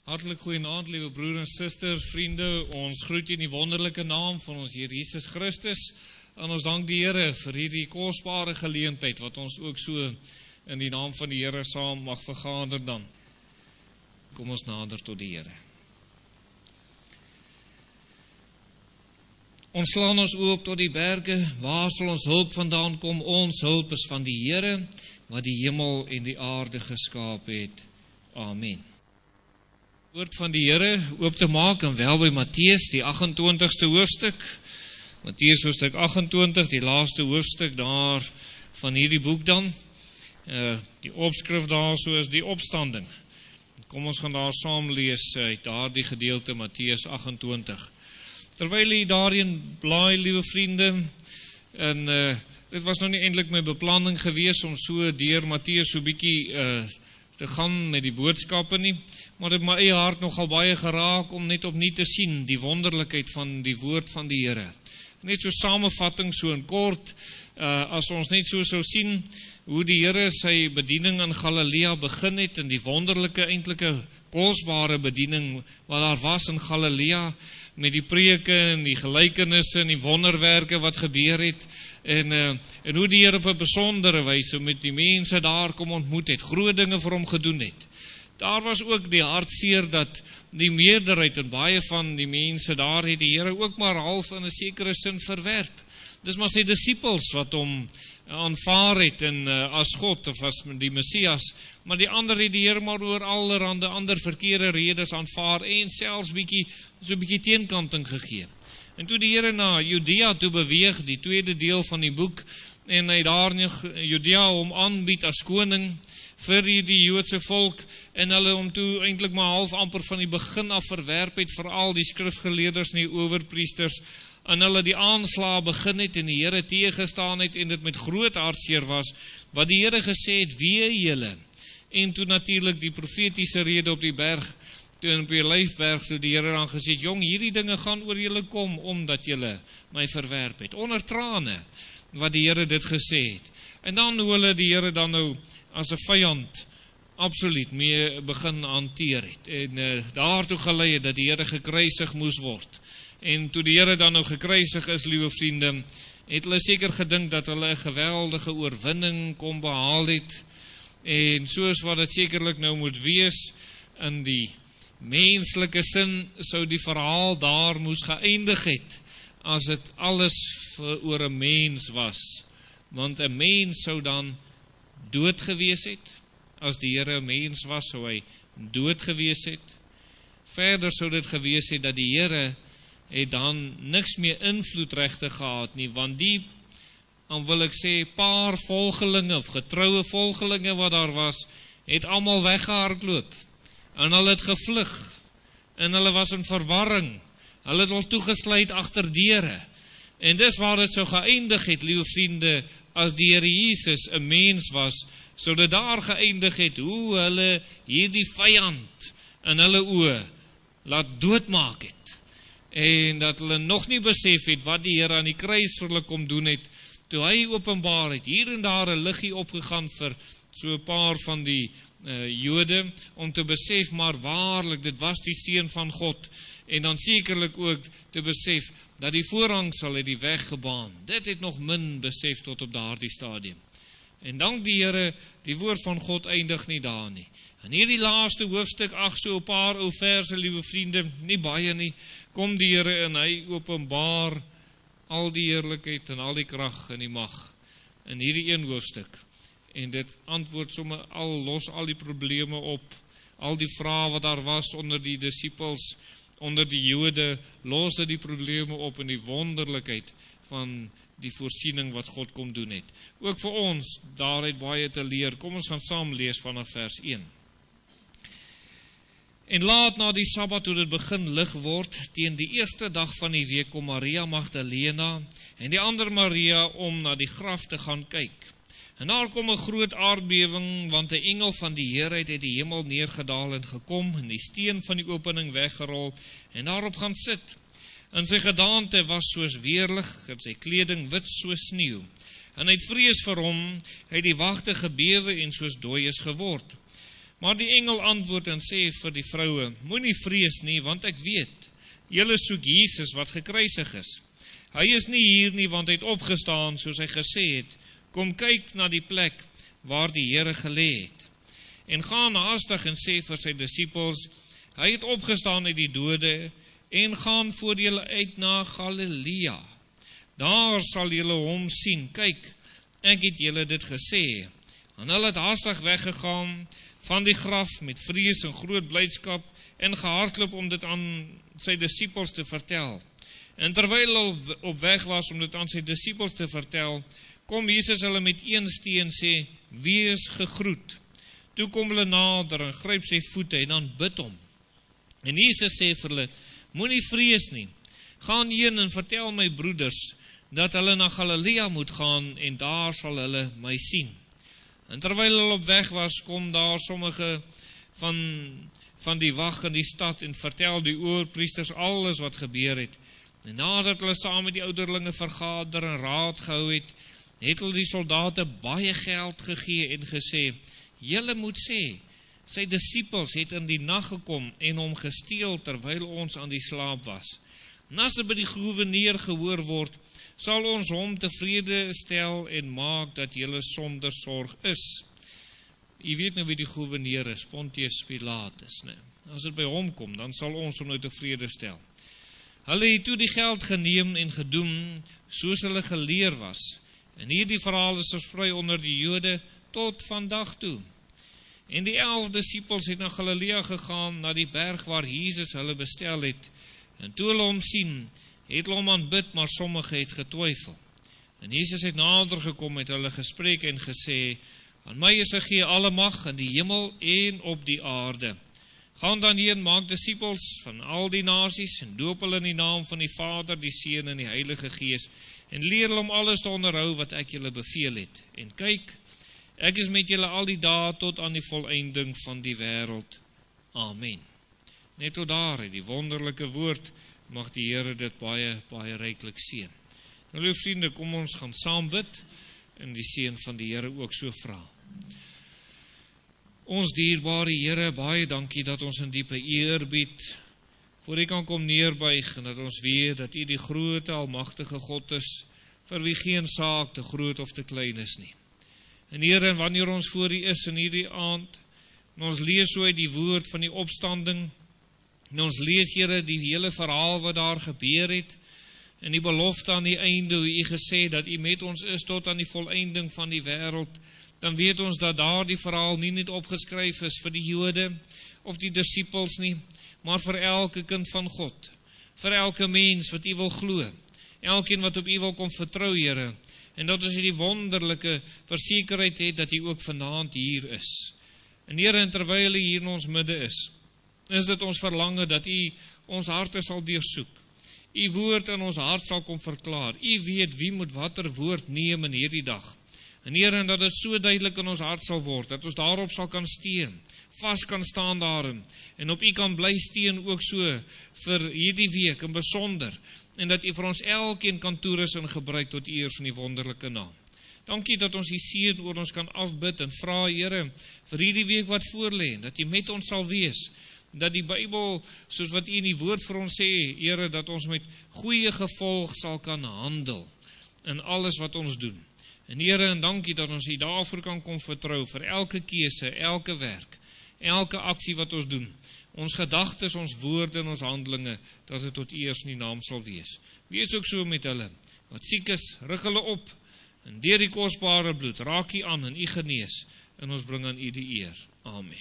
Hartlik goeienaand, liewe broer en suster, vriende, ons groet in die wonderlike naam van ons Heer Jesus Christus, en ons dank die Here vir hierdie kosbare geleentheid, wat ons ook so in die naam van die Here saam mag vergader dan. Kom ons nader tot die Here. Ons slaan ons oop tot die berge, waar sal ons hulp vandaan kom? Ons hulp is van die Here, wat die hemel en die aarde geskaap het. Amen. Woord van die Here oop te maak, en wel by Matteus, die 28ste hoofstuk. Matteus hoofstuk 28, die laaste hoofstuk daar van hierdie boek dan. Die opskrif daar so is die opstanding. Kom ons gaan daar saam lees uit daardie gedeelte Matteus 28. Terwyl jy daarin blaai, liewe vriende, en dit was nou nie eintlik my beplanning gewees om so deur Matteus so bietjie te gaan met die boodskappe nie, maar dit my eie hart nogal baie geraak om net opnuut te sien die wonderlikheid van die woord van die Here. Net so samevatting, so in kort, as ons net so sou sien hoe die Here sy bediening in Galilea begin het, en die wonderlike, eintlike, kosbare bediening wat daar was in Galilea, met die preke en die gelykenisse en die wonderwerke wat gebeur het, en hoe die Here op 'n besondere wyse met die mense daar kom ontmoet het, groot dinge vir hom gedoen het. Daar was ook die hartseer dat die meerderheid en baie van die mense daar het die Here ook maar half in 'n sekere sin verwerp. Dis maar sy disippels wat hom aanvaar het en as God of as die Messias, maar die ander het die Here maar oor allerhande ander verkeerde redes aanvaar en selfs so 'n bietjie teenkanting gegee. En toe die Here na Judea toe beweeg, die tweede deel van die boek, en hy daar in Judea hom aanbied as koning vir die Joodse volk, en hulle hom toe eintlik maar half amper van die begin af verwerp het, veral die skrifgeleerders en die owerpriesters, en hulle die aanslae begin het en die Here teëgestaan het en dit met groot hartseer was, wat die Here gesê het, wee julle, en toe natuurlik die profetiese rede op die berg, toe op die Olyfberg, toe die Here dan gesê het, jong, hierdie dinge gaan oor julle kom, omdat julle my verwerp het, onder trane, wat die Here dit gesê het, en dan hoe hulle die Here dan nou as 'n vyand absoluut mee begin hanteer het, en daartoe gelei het dat die Here gekruisig moes word. En toe die Here dan nou gekruisig is, liewe vriende, het hulle seker gedink dat hulle 'n geweldige oorwinning kon behaal het, en soos wat dit sekerlik nou moet wees, in die menslike sin, sou die verhaal daar moes geëindig het, as dit alles oor 'n mens was, want 'n mens sou dan dood gewees het. As die Here 'n mens was, sou hy dood gewees het. Verder sou dit gewees het dat die Here het dan niks meer invloedregte gehad nie, want die, dan wil ek sê, paar volgelinge of getroue volgelinge wat daar was, het almal weggehardloop, en hulle het gevlug, en hulle was in verwarring, hulle het ons toegesluit agter deure, en dis waar dit sou geëindig het, liewe vriende, as die Here Jesus 'n mens was, sou dit daar geëindig het, hoe hulle hierdie vyand in hulle oë laat doodmaak het, en dat hulle nog nie besef het wat die Here aan die kruis vir hulle kom doen het, toe hy openbaar het, hier en daar 'n liggie opgegaan vir so 'n paar van die Jode, om te besef, maar waarlik, dit was die Seun van God, en dan sekerlik ook te besef, dat die voorhangsel het die weg gebaan. Dit het nog min besef tot op daardie stadium. En dank die Here, die woord van God eindig nie daar nie. En hierdie laaste hoofstuk, so 'n paar ou verse, liewe vriende, nie baie nie, kom die Here en hy openbaar al die heerlikheid en al die krag en die mag in hierdie een hoofstuk. En dit antwoord sommer los al die probleme op, al die vrae wat daar was onder die disippels, onder die Jode, los dit die probleme op in die wonderlikheid van die voorsiening wat God kom doen het. Ook vir ons, daar het baie te leer. Kom ons gaan saam lees vanaf vers 1. En laat na die Sabbat, toe dit begin lig word, teen die eerste dag van die week, kom Maria Magdalena en die ander Maria om na die graf te gaan kyk. En daar kom 'n groot aardbewing, want 'n engel van die Here het uit die hemel neergedaal en gekom, en die steen van die opening weggerol, en daarop gaan sit. En sy gedaante was soos weerlig, en sy kleding wit soos sneeu. En uit vrees vir hom, het die wagte gebewe en soos dooies geword. Maar die engel antwoord en sê vir die vroue, moenie vrees nie, want ek weet, julle soek Jesus wat gekruisig is. Hy is nie hier nie, want hy het opgestaan, soos hy gesê het. Kom kyk na die plek waar die Here gelê het. En gaan haastig en sê vir sy disippels, hy het opgestaan uit die dode, en gaan voor julle uit na Galilea. Daar sal julle hom sien. Kyk, ek het julle dit gesê. En hulle het haastig weggegaan van die graf met vrees en groot blydskap en gehardloop om dit aan sy disippels te vertel. En terwyl hulle op weg was om dit aan sy disippels te vertel, kom Jesus hulle met een steen sê, wees gegroet. Toe kom hulle nader en gryp sy voete en dan bid hom. En Jesus sê vir hulle, moenie vrees nie, gaan heen en vertel my broeders, dat hulle na Galilea moet gaan en daar sal hulle my sien. En terwyl hulle op weg was, kom daar sommige van die wag in die stad en vertel die oorpriesters alles wat gebeur het. En nadat hulle saam met die ouderlinge vergader en raad gehou het, het hulle die soldate baie geld gegee en gesê, julle moet sê, sy disippels het in die nag gekom en hom gesteel terwyl ons aan die slaap was. En as dit by die goewerneur gehoor word, sal ons hom tevrede stel en maak dat julle sonder sorg is. Jy weet nou wie die goewerneur is, Pontius Pilatus. Nee. As dit by hom kom, dan sal ons hom nou tevrede stel. Hulle het toe die geld geneem en gedoen, soos hulle geleer was. En hierdie verhaal is versprei onder die Jode tot vandag toe. En die 11 disippels het na Galilea gegaan, na die berg waar Jesus hulle bestel het. En toe hulle hom sien, het hulle hom aanbid, maar sommige het getwyfel. En Jesus het nader gekom met hulle gesprek en gesê, aan my is gegee alle mag in die hemel en op die aarde. Gaan dan heen, maak disippels van al die nasies en doop hulle in die naam van die Vader, die Seun en die Heilige Gees en leer hulle om alles te onderhou wat ek julle beveel het. En kyk, ek is met julle al die dae tot aan die volëinding van die wêreld. Amen. Net tot daar, die wonderlike woord, mag die Here dit baie, baie ryklik seën. Nou, lieve vriende, kom ons gaan saam bid en die seën van die Here ook so vra. Ons dierbare Here, baie dankie dat ons in diepe eerbied voor U kan kom neerbuig en dat ons weet dat U die grote, almagtige God is, vir wie geen saak te groot of te klein is nie. En Here, wanneer ons voor U is in hierdie aand, en ons lees so uit die woord van die opstanding, en ons lees, Here, die hele verhaal wat daar gebeur het, en die belofte aan die einde, hoe U gesê dat U met ons is tot aan die volëinding van die wêreld, dan weet ons dat daar die verhaal nie net opgeskryf is vir die Jode of die disippels nie, maar vir elke kind van God, vir elke mens wat U wil glo, elkeen wat op U wil kom vertrou, Here, en dat ons die wonderlike versekerheid het dat U ook vanaand hier is. En Here, terwyl U hier in ons midde is dit ons verlange dat U ons harte sal deursoek, U woord in ons hart sal kom verklaar, U weet wie moet watter woord neem in hierdie dag. En Here, dat dit so duidelik in ons hart sal word, dat ons daarop sal kan steun, vas kan staan daarin, en op U kan bly steun ook so vir hierdie week in besonder, en dat U vir ons elkeen kan toerus en gebruik tot eer van die wonderlike naam. Dankie dat ons die seën oor ons kan afbid en vra, Here, vir hierdie week wat voorlê, dat U met ons sal wees, dat die Bybel, soos wat U in die woord vir ons sê, Here, dat ons met goeie gevolg sal kan handel in alles wat ons doen. En Here, en dankie dat ons U daarvoor kan kom vertrou, vir elke keuse, elke werk, elke aksie wat ons doen, ons gedagtes, ons woorde en ons handelinge, dat dit tot eer in die naam sal wees. Wees ook so met hulle, wat siek is, rig hulle op, en deur die kosbare bloed, raak U aan en U genees, en ons bring aan U die eer. Amen.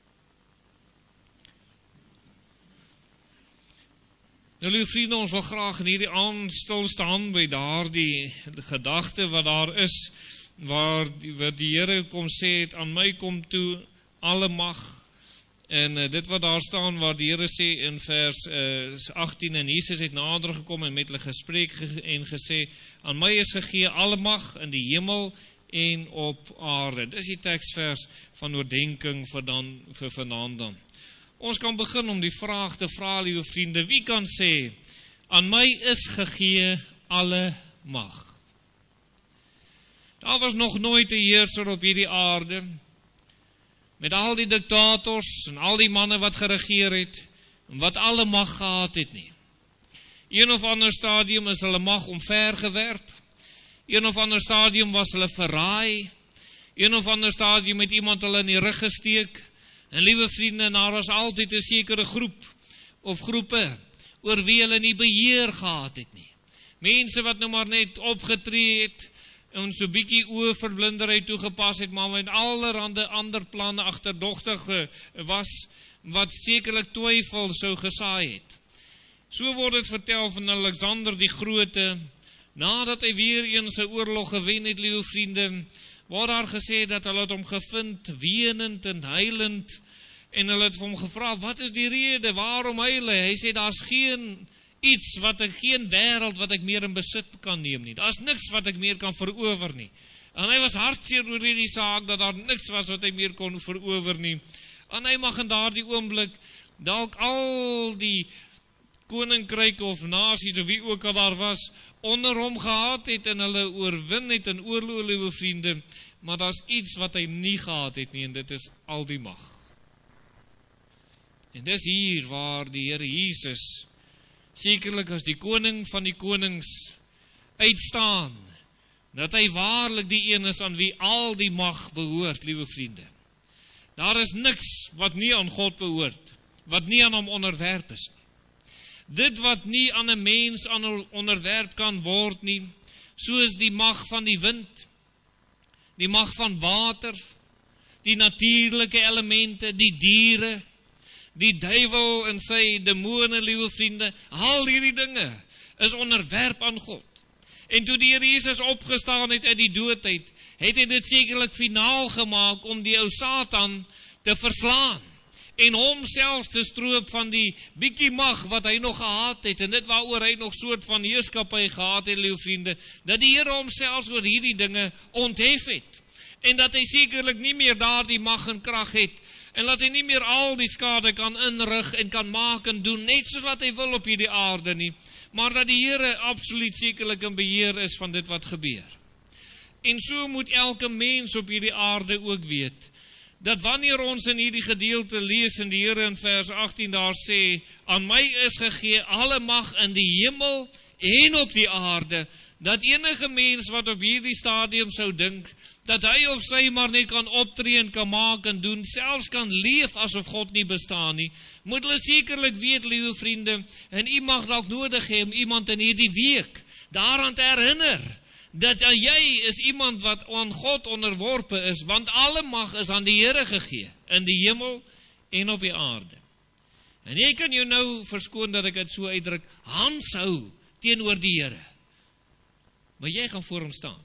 Nou, lieve vriende, ons wil graag in hierdie aand stilstaan by daardie gedagte wat daar is, waar die Here kom sê het, aan my kom toe alle mag, en dit wat daar staan, waar die Here sê in vers 18, en Jesus het nader gekom en met hulle gesprek en gesê, aan my is gegee alle mag in die hemel en op aarde. Dis die teksvers van oordenking vir vanaand dan. Ons kan begin om die vraag te vra, lieve vriende, wie kan sê, aan my is gegee alle mag? Daar was nog nooit 'n heerser op hierdie aarde, met al die diktators en al die manne wat geregeer het, en wat alle mag gehad het nie. Een of ander stadium is hulle mag omvergewerp, een of ander stadium was hulle verraai, een of ander stadium het iemand hulle in die rug gesteek, en liewe vriende, daar was altyd 'n sekere groep, of groepe, oor wie hulle nie beheer gehad het nie. Mense wat nou maar net opgetree het, en so bietjie oorverblinderheid toegepas het, maar met allerhande ander planne agterdogtig was, wat sekerlik twyfel sou gesaai het. So word het vertel van Alexander die Grote, nadat hy weer eens 'n oorlog gewen het, liewe vriende, word daar gesê dat hulle het hom gevind, wenend en huilend, en hulle het vir hom gevra, wat is die rede, waarom huil hy? Hy sê, daar's geen wêreld wat ek meer in besit kan neem nie. Daar's niks wat ek meer kan verower nie. En hy was hartseer oor hierdie saak, dat daar niks was wat hy meer kon verower nie. En hy mag in daardie oomblik dalk al die koninkryke of nasies, of wie ook al daar was, onder hom gehad het, en hulle oorwin het in oorlog, liewe vriende, maar daar's iets wat hy nie gehad het nie, en dit is al die mag. En dis hier waar die Here Jesus sekerlik as die koning van die konings uitstaan, dat hy waarlik die een is aan wie al die mag behoort, liewe vriende. Daar is niks wat nie aan God behoort, wat nie aan hom onderwerp is nie. Dit wat nie aan 'n mens onderwerp kan word nie, soos die mag van die wind, die mag van water, die natuurlike elemente, die diere, die duiwel en sy demone, liewe vriende, al hierdie dinge is onderwerp aan God. En toe die Here Jesus opgestaan het uit die dood uit, het hy dit sekerlik finaal gemaak om die ou Satan te verslaan en homself te stroop van die bietjie mag wat hy nog gehad het, en dit waaroor hy nog soort van heerskappy gehad het, liewe vriende, dat die Here homself oor hierdie dinge onthef het, en dat hy sekerlik nie meer daardie mag en krag het, en dat hy nie meer al die skade kan inrig en kan maak en doen, net soos wat hy wil op hierdie aarde nie, maar dat die Here absoluut sekerlik in beheer is van dit wat gebeur. En so moet elke mens op hierdie aarde ook weet, dat wanneer ons in hierdie gedeelte lees en die Here in vers 18 daar sê, aan my is gegee alle mag in die hemel en op die aarde, dat enige mens wat op hierdie stadium sou dink, dat hy of sy maar net kan optree en kan maak en doen, selfs kan leef asof God nie bestaan nie, moet hulle sekerlik weet, liewe vriende, en u mag dalk nodig hê om iemand in hierdie week daaraan te herinner, dat jy is iemand wat aan God onderworpe is, want alle mag is aan die Here gegee, in die hemel en op die aarde. En jy kan jou nou verskoon dat ek dit so uitdruk, handshou teenoor die Here, maar jy gaan voor hom staan.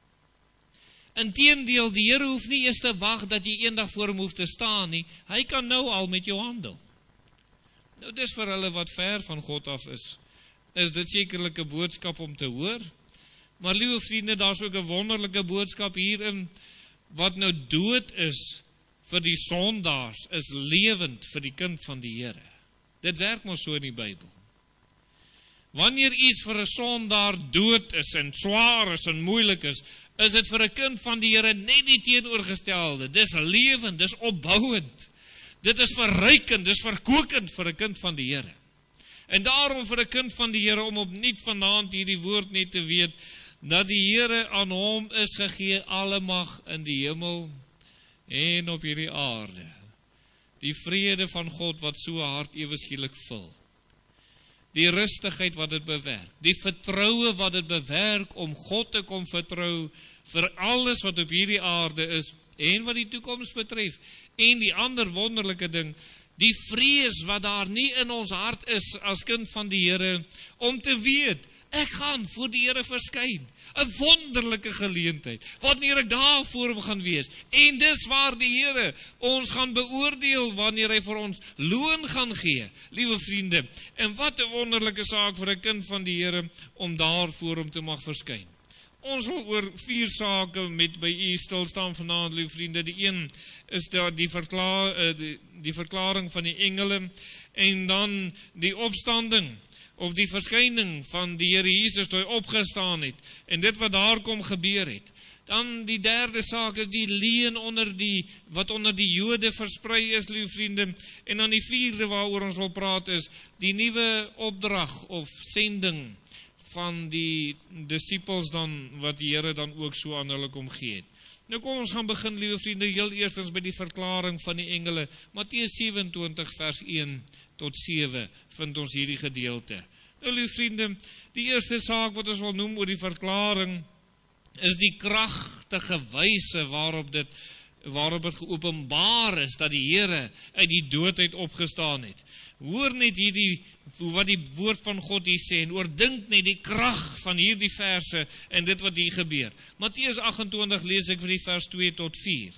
Inteendeel, die Here hoef nie eers te wag dat jy eendag voor hom hoef te staan nie, hy kan nou al met jou handel. Nou dis vir hulle wat ver van God af is dit sekerlik 'n boodskap om te hoor, maar liewe vriende, daar's ook 'n wonderlike boodskap hierin, wat nou dood is vir die sondaars, is lewend vir die kind van die Here. Dit werk mos so in die Bybel. Wanneer iets vir 'n sondaar dood is en swaar is en moeilik is dit vir 'n kind van die Here net die teenoorgestelde. Dis lewend, dis opbouend. Dit is verrykend, dis verkokend vir 'n kind van die Here. En daarom vir 'n kind van die Here om opnuut vanaand hierdie woord net te weet, dat die Here aan hom is gegee alle mag in die hemel en op hierdie aarde. Die vrede van God wat so hart ewe skielik vul. Die rustigheid wat dit bewerk, die vertroue wat dit bewerk om God te kom vertrou vir alles wat op hierdie aarde is en wat die toekoms betref. En die ander wonderlike ding, die vrees wat daar nie in ons hart is as kind van die Here, om te weet, ek gaan voor die Here verskyn. 'n Wonderlike geleentheid, wanneer ek daar voor hom gaan wees. En dis waar die Here ons gaan beoordeel, wanneer hy vir ons loon gaan gee, liewe vriende. En wat 'n wonderlike saak vir 'n kind van die Here, om daar voor hom te mag verskyn. Ons wil oor 4 sake by u stil staan vanaand, liewe vriende. Die een is die verklaring van die engele, en dan die opstanding, of die verskyning van die Here Jesus toe hy opgestaan het, en dit wat daar kom gebeur het. Dan die derde saak is die leuen wat onder die Jode versprei is, liewe vriende. En dan die vierde waaroor ons wil praat is die nuwe opdrag of sending van die disippels dan, wat die Here dan ook so aan hulle kom gee het. Nou kom ons gaan begin, liewe vriende, heel eerstens by die verklaring van die engele. Matteus 27 vers 1 tot 7 vind ons hierdie gedeelte. Nou, lieve vriende, die eerste saak wat ons wil noem oor die verklaring, is die kragtige wyse waarop dit geopenbaar is, dat die Here uit die dood uit opgestaan het. Hoor net wat die woord van God hier sê, en oordink net die krag van hierdie verse, en dit wat hier gebeur. Matteus 28 lees ek vir die vers 2 tot 4.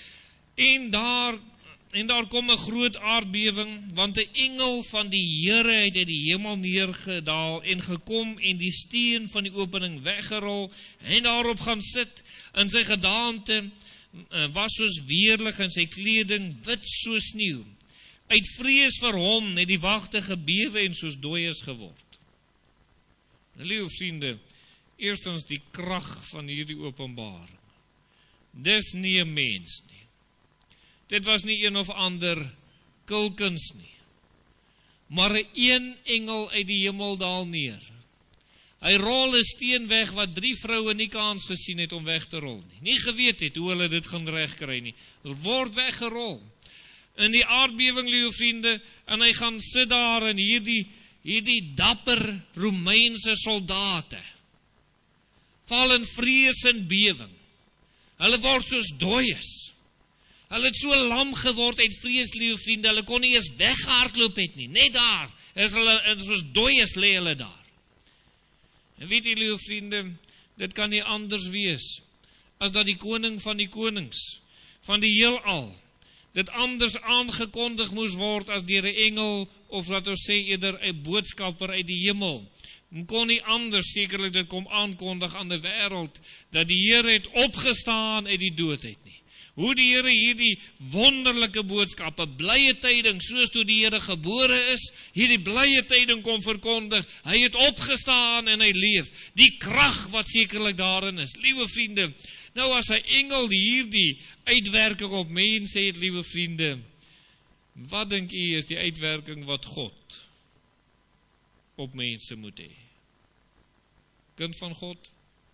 En daar kom 'n groot aardbewing, want 'n engel van die Here het uit die hemel neergedaal en gekom en die steen van die opening weggerol en daarop gaan sit. In sy gedaante was soos weerlig en sy kleding wit soos sneeu. Uit vrees vir hom het die wagte gebewe en soos dooies geword. Liewe vriende, eerstens die krag van hierdie openbaring. Dis nie 'n mens nie. Dit was nie een of ander kulkuns nie, maar 'n een engel uit die hemel daal neer. Hy rol 'n steen weg wat 3 vroue nie kans gesien het om weg te rol nie. Nie geweet het hoe hulle dit gaan regkry nie. Word weggerol. In die aardbewing, liewe vriende, en hy gaan sit daar in hierdie dapper Romeinse soldate. Val in vrees en bewing. Hulle word soos dooies. Hulle het so lam geword uit vrees, liewe vriende, hulle kon nie eens weghardloop het nie. Net daar is hulle, soos dooies lê hulle daar. En weet jy, liewe vriende, dit kan nie anders wees as dat die koning van die konings, van die heelal, dit anders aangekondig moes word as deur 'n engel, of laat ons sê eerder 'n boodskapper uit die hemel. Kon nie anders sekerlik dit kom aankondig aan die wêreld, dat die Here het opgestaan uit die dood uit nie. Hoe die Here hierdie wonderlike boodskappe, blye tyding, soos toe die Here gebore is, hierdie blye tyding kom verkondig, hy het opgestaan en hy leef. Die krag wat sekerlik daarin is, liewe vriende. Nou as 'n engel hierdie uitwerking op mense het, liewe vriende, wat dink u is die uitwerking wat God op mense moet hê? Kind van God,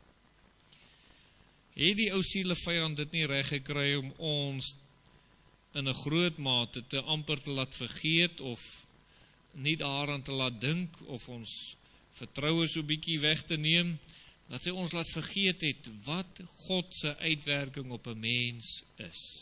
het die ou siele vyand dit nie reg gekry om ons in 'n groot mate te amper te laat vergeet, of nie daaraan te laat dink, of ons vertroue so bietjie weg te neem, dat hy ons laat vergeet het wat God se uitwerking op 'n mens is.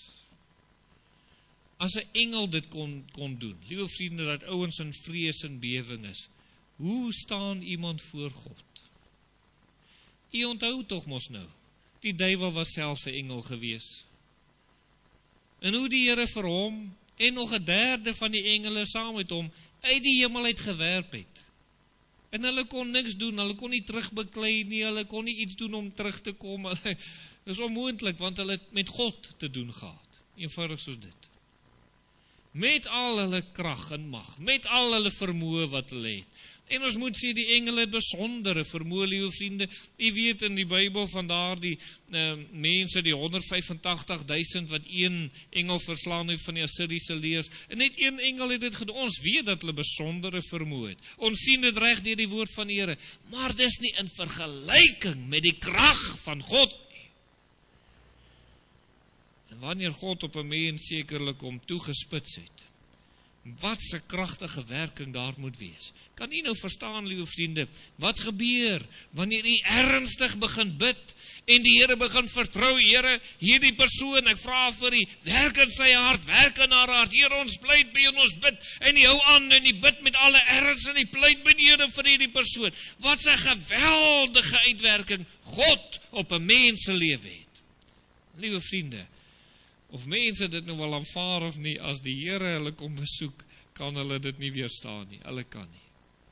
As 'n engel dit kon doen, liewe vriende, dat ouens in vrees en bewing is, hoe staan iemand voor God? U onthou tog mos nou, die duiwel was self 'n engel gewees. En hoe die Here vir hom en nog 'n derde van die engele saam met hom uit die hemel uit gewerp het. En hulle kon niks doen, hulle kon nie terugbeklei nie, hulle kon nie iets doen om terug te kom. Dit is onmoontlik, want hulle het met God te doen gehad. Eenvoudig soos dit. Met al hulle krag en mag, met al hulle vermoë wat hulle het. En ons moet sê, die engele het besondere vermoë, liewe vriende. U weet in die Bybel van daardie mense, die 185.000 wat een engel verslaan het van die Assiriese leers. En net een engel het dit gedoen. Ons weet dat hulle besondere vermoë het. Ons sien dit reg deur die woord van die Here. Maar dis nie in vergelyking met die krag van God nie. En wanneer God op 'n mens sekerlik hom toegespits het, wat 'n kragtige werking daar moet wees. Kan u nou verstaan, liewe vriende, wat gebeur wanneer u ernstig begin bid en die Here begin vertrou, Here, hierdie persoon, ek vra vir u, werk in sy hart, werk in haar hart, Here, ons pleit by en ons bid, en u hou aan en u bid met alle erns en u pleit by die Here vir hierdie persoon. Wat 'n geweldige uitwerking God op 'n mens se lewe het. Liewe vriende, of mense dit nou wel aanvaar of nie, as die Here hulle kom besoek, kan hulle dit nie weerstaan nie. Hulle kan nie.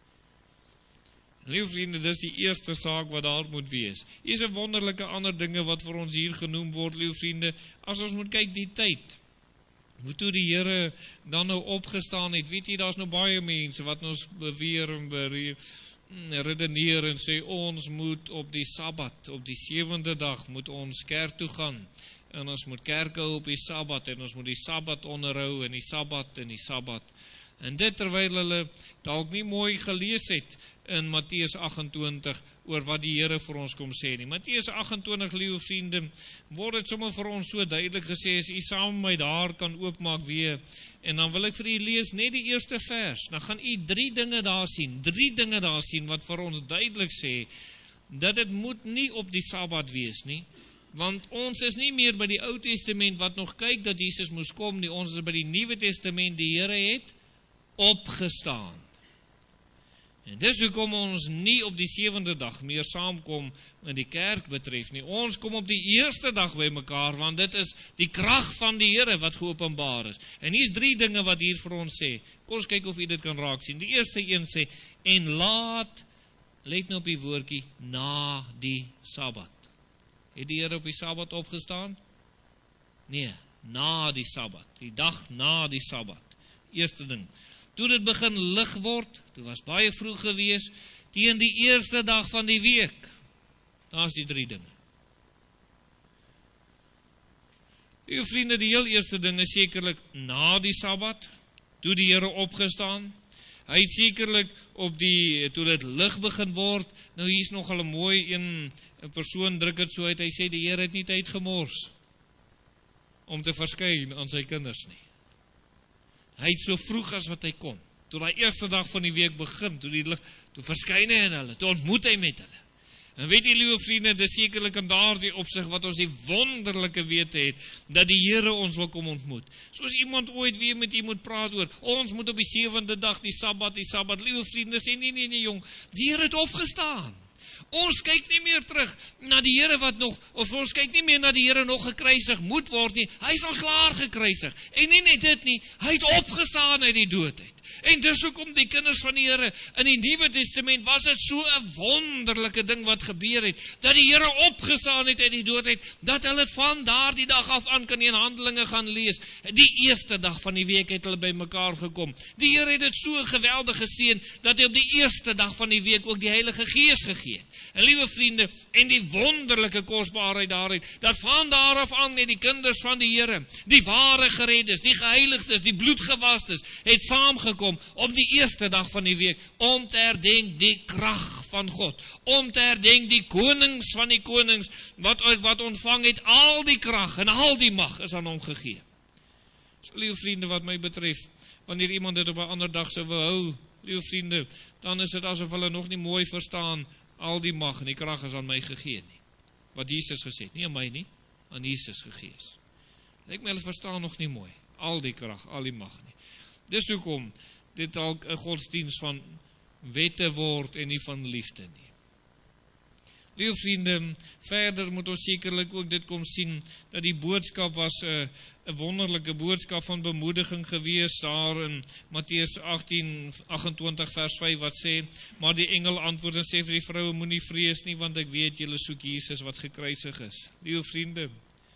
Liewe vriende, dis die eerste saak wat daar moet wees. Hier is 'n wonderlike ander dinge wat vir ons hier genoem word, liewe vriende. As ons moet kyk die tyd, hoe toe die Here dan nou opgestaan het, weet jy, daar's nou baie mense wat ons beweer en redeneer en sê, ons moet op die Sabbat, op die 7de dag, moet ons kerk toe gaan, en ons moet kerk hou op die Sabbat, en ons moet die Sabbat onderhou, en die Sabbat, en dit terwyl hulle dalk nie mooi gelees het, in Matteus 28, oor wat die Here vir ons kom sê nie. Matteus 28, liewe vriende, word dit sommer vir ons so duidelik gesê, as u saam met my daar kan oopmaak weer, en dan wil ek vir u lees net die eerste vers, dan gaan u drie dinge daar sien, wat vir ons duidelik sê, dat dit moet nie op die Sabbat wees nie, want ons is nie meer by die Ou Testament, wat nog kyk dat Jesus moes kom nie, ons is by die Nuwe Testament, die Here het opgestaan. En dis hoekom ons nie op die 7de dag meer saamkom in die kerk betref nie. Ons kom op die eerste dag by mekaar, want dit is die krag van die Here wat geopenbaar is. En hier is drie dinge wat hier vir ons sê. Kom ons kyk of u dit kan raak sien. Die eerste een sê, en laat, let nou op die woordjie, na die Sabbat. Het die Here op die Sabbat opgestaan? Nee, na die Sabbat. Die dag na die Sabbat. Eerste ding. Toe dit begin lig word, toe was baie vroeg gewees, teen die eerste dag van die week. Daar is die drie dinge. Uw vriende, die heel eerste ding is sekerlik na die Sabbat, toe die Here opgestaan. Hy het sekerlik toe dit lig begin word, nou hier is nogal 'n mooi een persoon druk het so uit, hy sê die Here het nie tyd gemors om te verskyn aan sy kinders nie. Hy het so vroeg as wat hy kon, toe die eerste dag van die week begin, toe verskyn hy in hulle, toe ontmoet hy met hulle. En weet jy, liewe vriende, dis sekerlik in daardie opsig wat ons die wonderlike wete het, dat die Here ons wil kom ontmoet. Soos iemand ooit weer met u moet praat oor, ons moet op die 7de dag, die Sabbat, liewe vriende, sê nee jong, die Here het opgestaan. Ons kyk nie meer terug na die Here ons kyk nie meer na die Here nog gekruisig moet word nie, hy is al klaar gekruisig. En nie net dit nie, hy het opgestaan uit die doodheid. En dis hoekom die kinders van die Here in die Nuwe Testament was dit so 'n wonderlike ding wat gebeur het, dat die Here opgestaan het uit die doodheid, dat hulle van daardie dag af aan kan in Handelinge gaan lees. Die eerste dag van die week het hulle by mekaar gekom. Die Here het dit so geweldig geseën, dat hy op die eerste dag van die week ook die Heilige Gees gegee het. En liewe vriende, en die wonderlike kosbaarheid daaruit, dat van daar af aan net die kinders van die Here, die ware gereddes, die geheiligdes, die bloedgewastes, het saamgekom op die eerste dag van die week, om te herdenk die krag van God, om te herdenk die konings van die konings, wat ontvang het, al die krag en al die mag is aan hom gegee. So, liewe vriende, wat my betref, wanneer iemand dit op 'n ander dag sou wil hou, liewe vriende, dan is dit asof hulle nog nie mooi verstaan, al die mag en die krag is aan my gegee nie. Wat Jesus gesê het, nie aan my nie, aan Jesus gegee is. Lyk my hulle verstaan nog nie mooi, al die krag, al die mag nie. Dis hoekom dit dalk 'n godsdienst van wette word en nie van liefde nie. Liewe vriende, verder moet ons sekerlik ook dit kom sien, dat die boodskap was 'n wonderlike boodskap van bemoediging gewees, daar in Matteus 28 vers 5 wat sê, maar die engel antwoord en sê vir die vroue, moenie vrees nie, want ek weet julle soek Jesus wat gekruisig is. Liewe vriende,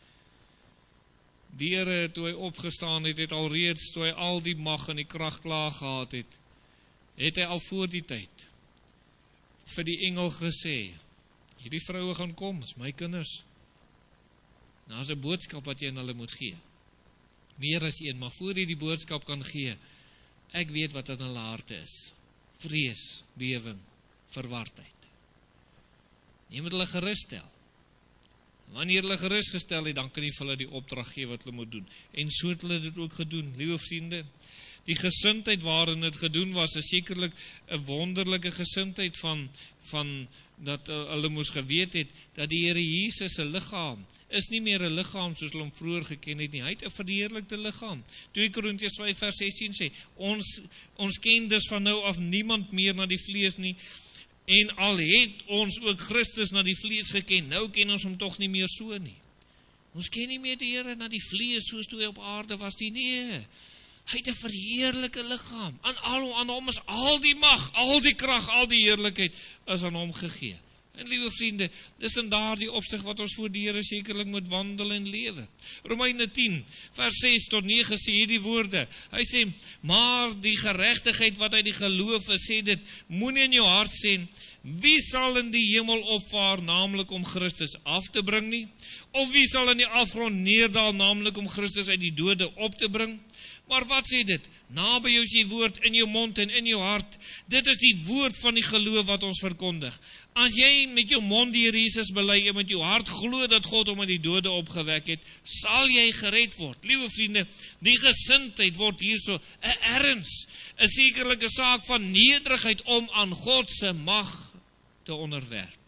die Here, toe hy opgestaan het alreeds, toe hy al die mag en die krag klaar gehad het hy al voor die tyd vir die engel gesê, hierdie vroue gaan kom, is my kinders. Nou is 'n boodskap wat jy aan hulle moet gee. Meer as een, maar voor jy die boodskap kan gee, ek weet wat in hulle harte is. Vrees, bewing, verwardheid. Jy moet hulle gerus stel. Wanneer hulle gerus gestel het, dan kan jy vir hulle die opdrag gee wat hulle moet doen. En so het hulle dit ook gedoen, liewe vriende. Die gesindheid waarin dit gedoen was, is sekerlik 'n wonderlike gesindheid van dat hulle moes geweet het, dat die Here Jesus se liggaam is nie meer 'n liggaam soos hulle hom vroeër geken het nie. Hy het 'n verheerlikte liggaam. 2 Korintiërs 5 vers 16 sê, ons ken dus van nou af niemand meer na die vlees nie, en al het ons ook Christus na die vlees geken, nou ken ons hom tog nie meer so nie. Ons ken nie meer die Here na die vlees soos toe hy op aarde was nie. Nee. Hy het 'n verheerlike liggaam. Aan hom is al die mag, al die krag, al die heerlikheid is aan hom gegee. En liewe vriende, dis in daardie opsig wat ons voor die Here sekerlik moet wandel en lewe. Romeine 10, vers 6 tot 9 sê hierdie woorde. Hy sê, maar die geregtigheid wat uit die geloof is, sê dit, moenie in jou hart sê, wie sal in die hemel opvaar, naamlik om Christus af te bring nie? Of wie sal in die afgrond neerdal, naamlik om Christus uit die dode op te bring? Maar wat sê dit? Naby jou is die woord in jou mond en in jou hart. Dit is die woord van die geloof wat ons verkondig. As jy met jou mond die Here Jesus bely en met jou hart glo dat God hom uit die dode opgewek het, sal jy gered word. Liewe vriende, die gesindheid word hierso 'n erns, 'n sekerlike saak van nederigheid om aan God se mag te onderwerp.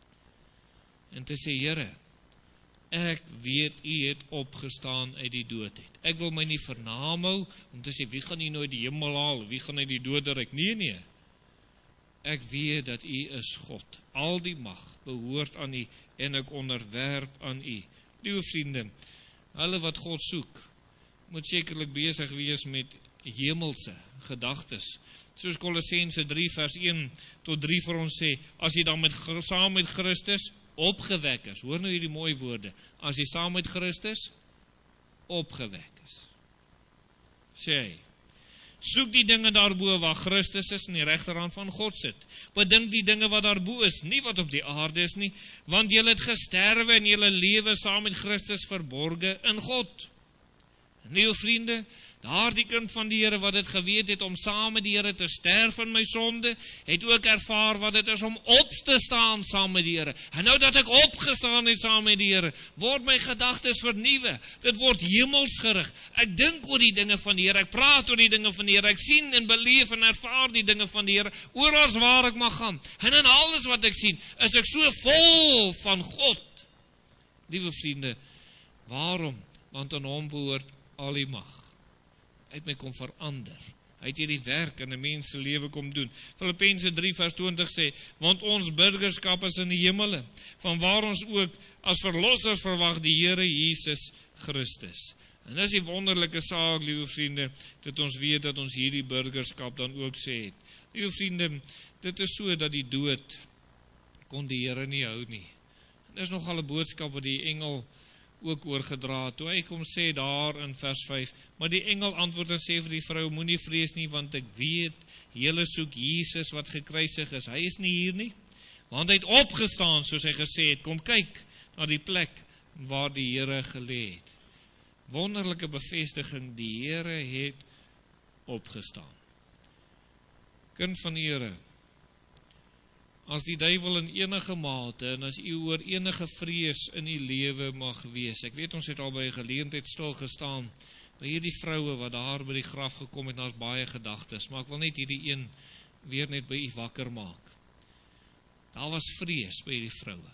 En te sê, Here, ek weet U het opgestaan uit die dood uit. Ek wil my nie vernaam hou om te sê, wie gaan U nou die hemel haal, wie gaan uit die dood uit? Nee. Ek weet dat U is God. Al die mag behoort aan U en ek onderwerp aan U. Liewe vriende, hulle wat God soek, moet sekerlik besig wees met hemelse gedagtes. Soos Kolossense 3 vers 1 tot 3 vir ons sê, as jy dan saam met Christus opgewek is, hoor nou hierdie mooi woorde, as jy saam met Christus opgewek is, sê hy, soek die dinge daarbo waar Christus is in die regterhand van God sit. Bedink die dinge wat daarbo is, nie wat op die aarde is nie, want julle het gesterwe en julle lewe saam met Christus verborge in God. En jou vriende, daardie kind van die Here wat het geweet het om saam met die Here te sterf in my sonde, het ook ervaar wat het is om op te staan saam met die Here. En nou dat ek opgestaan het saam met die Here, word my gedagtes vernuwe. Dit word hemelsgerig. Ek dink oor die dinge van die Here, ek praat oor die dinge van die Here, ek sien en beleef en ervaar die dinge van die Here, oral waar ek mag gaan. En in alles wat ek sien, is ek so vol van God. Liewe vriende, waarom? Want aan hom behoort al die mag. Hy het my kom verander. Hy het hierdie werk in 'n mens se lewe kom doen. Filippense 3 vers 20 sê, want ons burgerskap is in die hemele, vanwaar ons ook as verlossers verwag die Here Jesus Christus. En dis die wonderlike saak, liewe vriende, dat ons weet dat ons hierdie burgerskap dan ook sê het. Liewe vriende, dit is so dat die dood kon die Here nie hou nie. En dis nogal 'n boodskap wat die engel ook oorgedra, toe hy kom sê daar in vers 5, maar die engel antwoord en sê vir die vrou, moenie vrees nie, want ek weet, julle soek Jesus wat gekruisig is, hy is nie hier nie, want hy het opgestaan, soos hy gesê het, kom kyk na die plek waar die Here gelê het. Wonderlike bevestiging, die Here het opgestaan. Kind van die Here, as die duiwel in enige mate, en as u oor enige vrees in die lewe mag wees, ek weet ons het al by 'n geleentheid stil gestaan, by hierdie vroue wat daar by die graf gekom het, en daar's baie gedagtes, maar ek wil net hierdie een weer net by u wakker maak. Daar was vrees by hierdie vroue.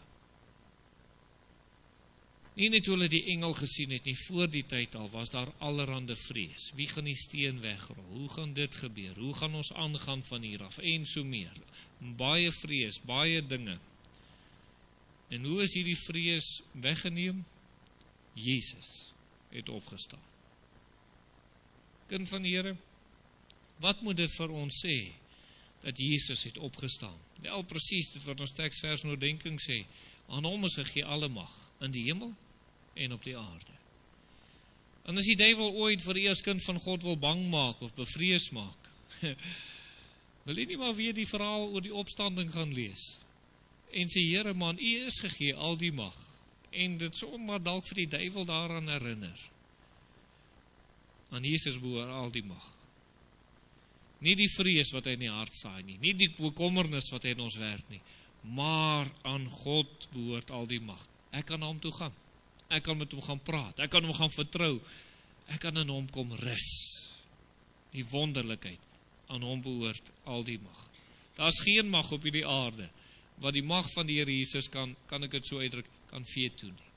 Nie net hoe hulle die engel gesien het nie, voor die tyd al was daar allerhande vrees. Wie gaan die steen wegrol? Hoe gaan dit gebeur? Hoe gaan ons aangaan van hier af? En so meer. Baie vrees, baie dinge. En hoe is hierdie vrees weggeneem? Jesus het opgestaan. Kind van die Here, wat moet dit vir ons sê, dat Jesus het opgestaan? Wel presies dit wat ons teksvers in oordenking sê, aan hom is gegee alle mag, in die hemel en op die aarde. En as die duiwel ooit vir u as kind van God wil bang maak, of bevrees maak, wil jy nie maar weer die verhaal oor die opstanding gaan lees, en sê, Here man, u is gegee al die mag, en dit sommer dalk vir die duiwel daaraan herinner, aan Jesus behoort al die mag. Nie die vrees wat hy in die hart saai nie, nie die bekommernis wat hy in ons werk nie, maar aan God behoort al die mag. Ek kan na hom toe gaan, ek kan met hom gaan praat, ek kan hom gaan vertrou, ek kan in hom kom rus. Die wonderlikheid, aan hom behoort al die mag. Daar is geen mag op hierdie aarde, wat die mag van die Here Jesus kan ek dit so uitdruk, kan veetoe nie.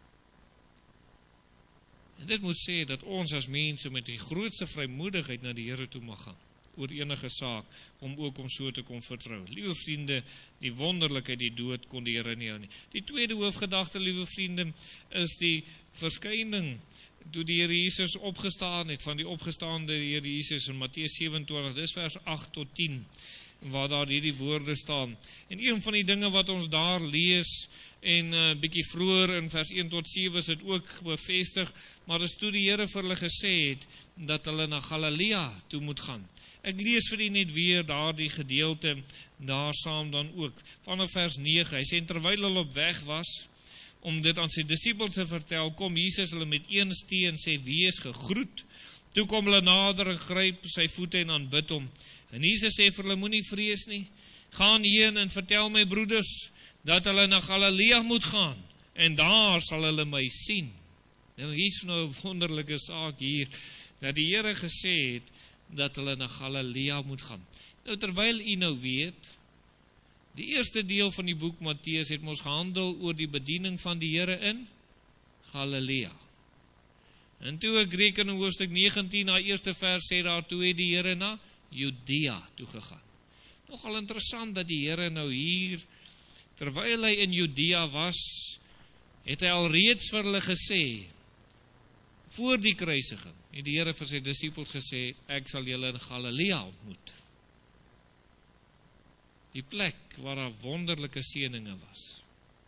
En dit moet sê, dat ons as mense met die grootste vrymoedigheid na die Here toe mag gaan, oor enige saak, om ook om so te kom vertrou. Liewe vriende, die wonderlikheid, die dood kon die Here nie hou nie. Die tweede hoofgedagte, liewe vriende, is die verskyning, toe die Here Jesus opgestaan het, van die opgestaande Here Jesus in Matteus 27, dis vers 8 tot 10. waar daar hierdie woorde staan. En een van die dinge wat ons daar lees, en bietjie vroeër in vers 1 tot 7 is dit ook bevestig, maar dis toe die Here vir hulle gesê het, dat hulle na Galilea toe moet gaan. Ek lees vir u net weer daar die gedeelte, daar saam dan ook, vanaf vers 9, hy sê, terwyl hulle op weg was, om dit aan sy disippels te vertel, kom Jesus hulle met een steen en sê, wees gegroet. Toe kom hulle nader en gryp sy voete en aanbid hom. En Jesus sê vir hulle, moenie vrees nie, gaan heen en vertel my broeders, dat hulle na Galilea moet gaan, en daar sal hulle my sien. Nou, hier is nou 'n wonderlike saak hier, dat die Here gesê het, dat hulle na Galilea moet gaan. Nou, terwyl u nou weet, die eerste deel van die boek Matteus het ons gehandel oor die bediening van die Here in Galilea. En toe ek reken in hoofstuk 19, na eerste vers sê daar, toe het die Here na Judea toegegaan. Nogal interessant dat die Here nou hier, terwyl hy in Judea was, het hy al reeds vir hulle gesê, voor die kruisiging, het die Here vir sy disippels gesê, ek sal julle in Galilea ontmoet. Die plek waar daar wonderlike seëninge was.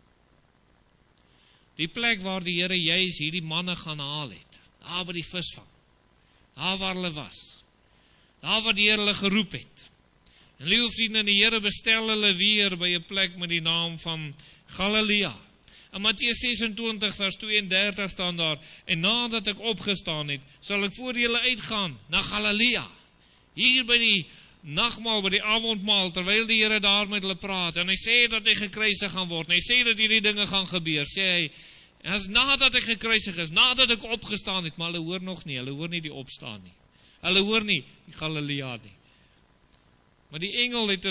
Die plek waar die Here juis hierdie manne gaan haal het, daar by die visvang, daar waar hulle was, daar waar die Here hulle geroep het. En liewe vriende, die Here bestel hulle weer by 'n plek met die naam van Galilea. In Matteus 26 vers 32 staan daar, en nadat ek opgestaan het, sal ek voor julle uitgaan na Galilea. Hier by die nagmaal, by die avondmaal, terwyl die Here daar met hulle praat, en hy sê dat hy gekruisig gaan word, en hy sê dat hierdie dinge gaan gebeur, sê hy, as nadat ek gekruisig is, nadat ek opgestaan het, maar hulle hoor nog nie, hulle hoor nie die opstaan nie, hulle hoor nie die Galilea nie. Maar die engel het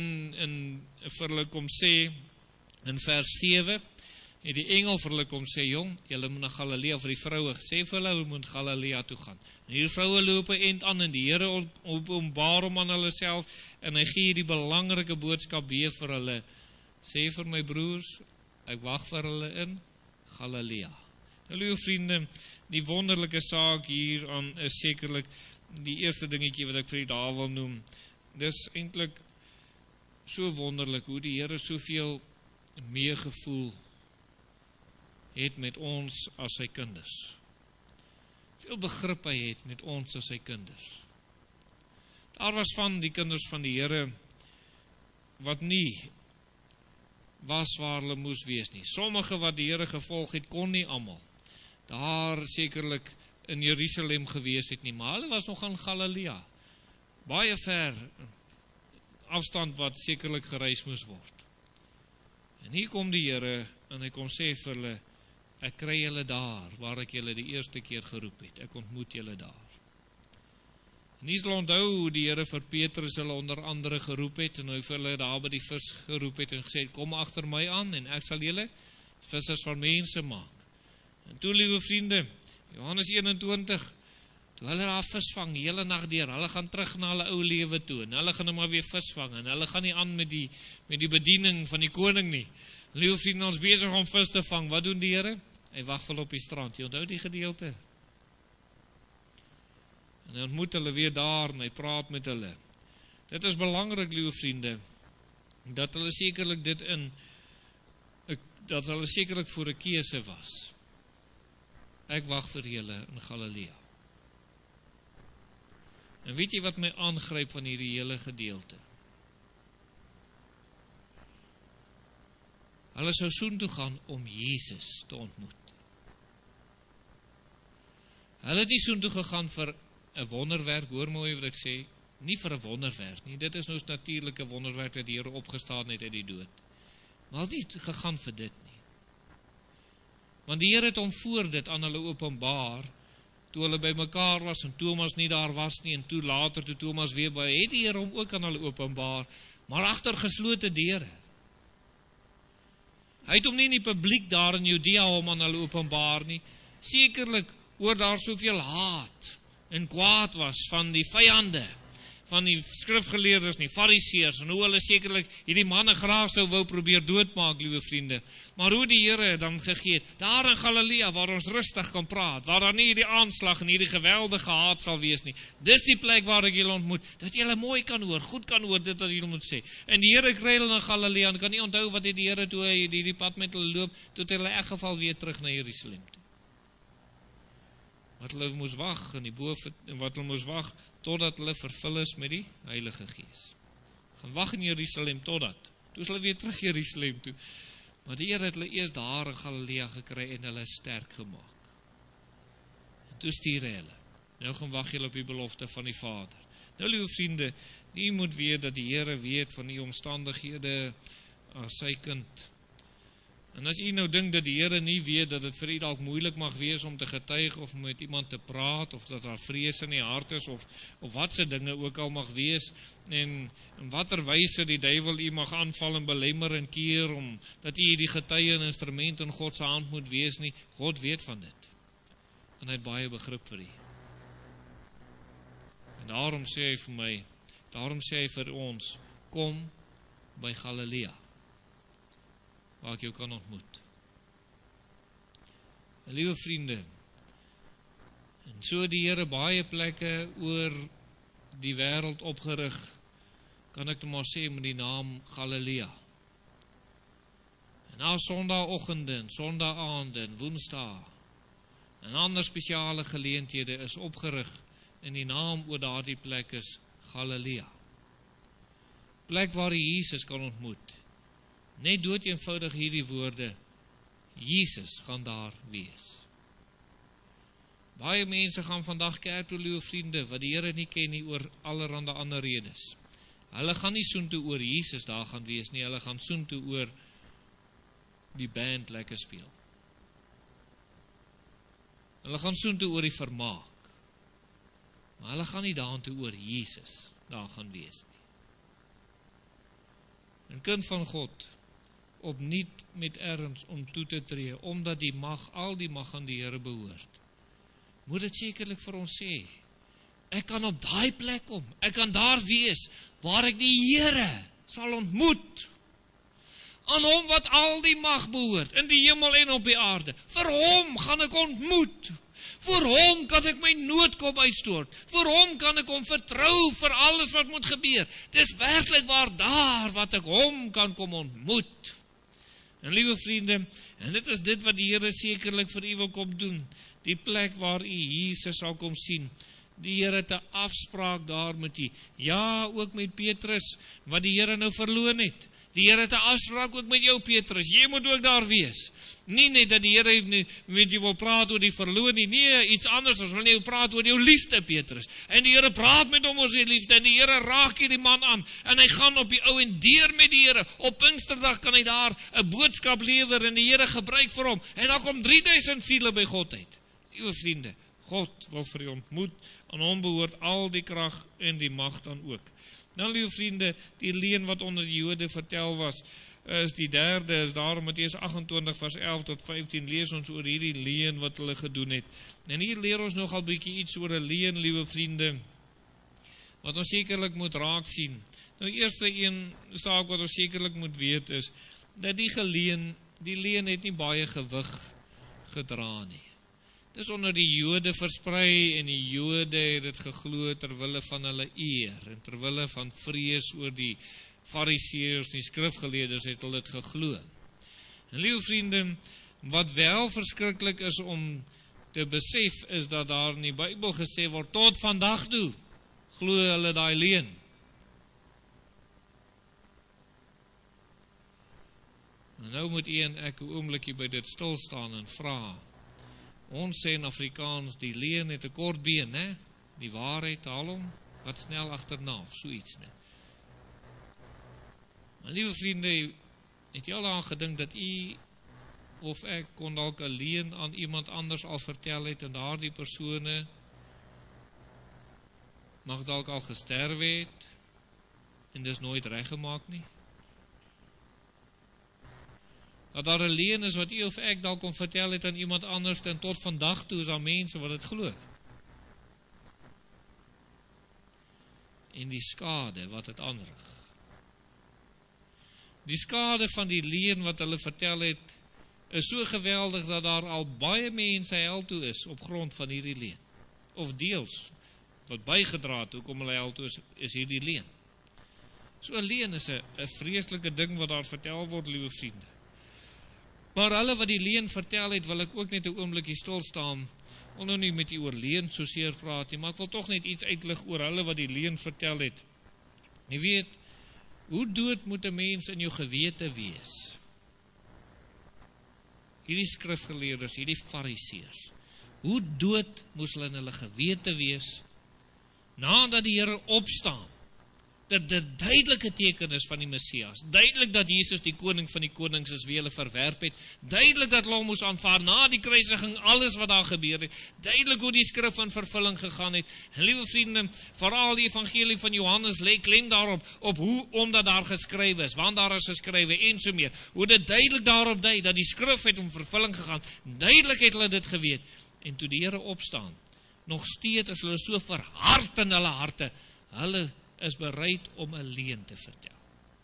vir hulle kom sê, in vers 7, het die engel vir hulle kom sê, jong, julle moet na Galilea, vir die vroue, sê vir hulle moet Galilea toe gaan. En die vroue loop 'n end aan, en die Here openbaar hom aan hulle self, en hy gee die belangrike boodskap weer vir hulle, sê vir my broers, ek wag vir hulle in Galilea. Nou, liewe vriende, die wonderlike saak hier aan is sekerlik die eerste dingetjie wat ek vir u daar wil noem. Dis eintlik so wonderlik hoe die Here soveel meegevoel het met ons as sy kinders. Veel begrip hy het met ons as sy kinders. Daar was van die kinders van die Here wat nie was waar hulle moes wees nie. Sommige wat die Here gevolg het, kon nie almal daar sekerlik in Jerusalem gewees het nie, maar hulle was nog in Galilea. Baie ver afstand wat sekerlik gereis moes word. En hier kom die Here en hy kom sê vir hulle, ek kry julle daar waar ek julle die eerste keer geroep het. Ek ontmoet julle daar. En hier sal onthou hoe die Here vir Petrus hulle onder andere geroep het en hy vir hulle daar by die vis geroep het en gesê, kom agter my aan en ek sal julle vissers van mense maak. En toe, liewe vriende, Johannes 21, toe hulle daar visvang, die hele nag deur, hulle gaan terug na hulle ou lewe toe, en hulle gaan nou maar weer visvang, en hulle gaan nie aan met die bediening van die koning nie. Liewe vriende, ons besig om vis te vang, wat doen die Here? Hy wag vir op die strand, jy onthou die gedeelte. En hy ontmoet hulle weer daar, en hy praat met hulle. Dit is belangrik, liewe vriende, dat hulle sekerlik dat hulle sekerlik voor 'n keuse was. Ek wag vir julle in Galilea. En weet jy wat my aangryp van hierdie hele gedeelte? Hulle sou soontoe gaan om Jesus te ontmoet. Hulle het nie soontoe gegaan vir 'n wonderwerk, hoor mooi wat ek sê, nie vir 'n wonderwerk nie, dit is nou 'n natuurlike wonderwerk dat die Here opgestaan het uit die dood. Maar hulle het nie gegaan vir dit nie. Want die Here het hom voor dit aan hulle openbaar, toe hulle by mekaar was en Thomas nie daar was nie, en toe later toe Thomas weer by, het die Here hom ook aan hulle openbaar, maar agter geslote deure. Hy het hom nie in die publiek daar in Judea hom aan hulle openbaar nie, sekerlik oor daar soveel haat en kwaad was van die vyande van die skrifgeleerdes en die fariseërs, en hoe hulle sekerlik hierdie manne graag sou wou probeer doodmaak, liewe vriende. Maar hoe die Here dan gegee het, daar in Galilea, waar ons rustig kan praat, waar daar nie hierdie aanslag en hierdie geweldige haat sal wees nie. Dis die plek waar ek julle ontmoet, dat julle mooi kan hoor, goed kan hoor dit wat julle moet sê. En die Here kry hulle in Galilea, en kan nie onthou wat het die Here toe hy hierdie pad met hulle loop, toe het hulle in elk geval weer terug na Jerusalem toe. Wat hulle moes wag en wat hulle moes wag totdat hulle vervul is met die Heilige Gees. Gaan wag in Jerusalem totdat. Toe is hulle weer terug Jerusalem toe. Maar die Here het hulle eers daar in Galilea gekry en hulle sterk gemaak. En toe stuur hy hulle. Nou gaan wag julle op die belofte van die Vader. Nou, liewe vriende, u moet weet dat die Here weet van die omstandighede as sy kind. En as u nou dink dat die Here nie weet dat dit vir u dalk moeilik mag wees om te getuig of met iemand te praat, of dat daar vrees in die hart is, of wat se dinge ook al mag wees, en watter wyse die duiwel u mag aanval en belemmer en keer, om dat u die getuie en instrument in God se hand moet wees nie, God weet van dit. En hy het baie begrip vir u. En daarom sê hy vir ons, kom by Galilea, waar ek jou kan ontmoet. En liewe vriende, en so die Here baie plekke oor die wêreld opgerig, kan ek maar sê met die naam Galilea. En na Sondagoggende, en Sondagaande, en Woensdae, en ander spesiale geleenthede is opgerig, en die naam oor daardie plek is Galilea. Plek waar jy Jesus kan ontmoet. Net dood eenvoudig hierdie woorde, Jesus gaan daar wees. Baie mense gaan vandag kerk toe, liewe vriende, wat die Here nie ken nie, oor allerhande ander redes. Hulle gaan nie soontoe oor Jesus daar gaan wees nie, hulle gaan soontoe oor die band lekker speel. Hulle gaan soontoe oor die vermaak. Maar hulle gaan nie daartoe oor Jesus daar gaan wees nie. 'n kind van God, opnuut met erns om toe te tree, omdat die mag, al die mag aan die Here behoort, moet dit sekerlik vir ons sê, ek kan op daai plek kom, ek kan daar wees, waar ek die Here sal ontmoet, aan hom wat al die mag behoort, in die hemel en op die aarde. Vir hom gaan ek ontmoet, vir hom kan ek my nood kom uitstoot, vir hom kan ek hom vertrou vir alles wat moet gebeur. Dis werklik waar daar wat ek hom kan kom ontmoet. En liewe vriende, en dit is dit wat die Here sekerlik vir u wil kom doen, die plek waar u Jesus sal kom sien. Die Here het 'n afspraak daar met u, ja, ook met Petrus, wat die Here nou verloon het. Die Here het 'n afspraak ook met jou, Petrus, jy moet ook daar wees. Nie net dat die Here met jou wil praat oor die verloon nie, nee, iets anders, ons wil nie praat oor jou liefde, Petrus. En die Here praat met hom oor sy liefde, en die Here raak hierdie man aan, en hy gaan op die ou en deur met die Here. Op Pinksterdag kan hy daar 'n boodskap lewer, en die Here gebruik vir hom, en dan kom 3000 siele by God uit. Liewe vriende, God wil vir u ontmoet, aan hom behoort al die krag en die mag dan ook. Nou, liewe vriende, die leuen wat onder die Jode vertel was, is die derde, is daarom Matteus 28 vers 11 tot 15, lees ons oor hierdie leuen wat hulle gedoen het. En hier leer ons nogal bietjie iets oor 'n leuen, liewe vriende, wat ons sekerlik moet raak sien. Nou, eerste een saak wat ons sekerlik moet weet is, dat die leuen het nie baie gewig gedra nie. Dis onder die Jode versprei, en die Jode het dit geglo terwille van hulle eer, en terwille van vrees oor die Fariseërs, die skrifgeleerdes, het hulle dit geglo. En liewe vriende, wat wel verskriklik is om te besef, is dat daar in die Bybel gesê word, tot vandag toe, glo hulle daai leuen. En nou moet u en ek 'n oombliekie by dit stil staan en vra. Ons sê in Afrikaans, die leuen het 'n kort been, né? Die waarheid haal hom wat snel agterna, of so iets, né? Maar liewe vriende, het jy al aan gedink dat u of ek kon dalk 'n leuen aan iemand anders al vertel het, en daardie persone mag dalk al gesterwe het, en dis nooit reggemaak nie? Dat daar 'n leuen is wat u of ek dalk kon vertel het aan iemand anders, en tot vandag toe is daar mense wat dit glo. en die skade wat dit aanrig. Die skade van die leuen wat hulle vertel het, is so geweldig dat daar al baie mense hel toe is op grond van hierdie leuen. Of deels wat bygedra het hoekom hulle hel toe is hierdie leuen. So 'n leuen is 'n vreeslike ding wat daar vertel word, liewe vriende. Maar hulle wat die leuen vertel het, wil ek ook net 'n oombliekie stil staan. Ek wil nou nie met u oor leuen so seer praat nie, maar ek wil tog net iets uitlig oor hulle wat die leuen vertel het. Jy weet, hoe dood moet 'n mens in jou gewete wees? Hierdie skrifgeleerdes, hierdie fariseërs, hoe dood moes hulle in hulle gewete wees, nadat die Here opstaan, dat dit duidelike teken is van die Messias, duidelik dat Jesus die koning van die konings is wie hulle verwerp het, duidelik dat hulle hom moes aanvaar na die kruisiging, alles wat daar gebeur het, duidelik hoe die skrif in vervulling gegaan het. En liewe vriende, veral die evangelie van Johannes lê klem daarop, op hoe, omdat daar geskrywe is, want daar is geskrywe en so meer, hoe dit duidelik daarop dui, dat die skrif het in vervulling gegaan, duidelik het hulle dit geweet, en toe die Here opstaan, nog steeds is hulle so verhard in hulle harte, hulle is bereid om 'n leuen te vertel.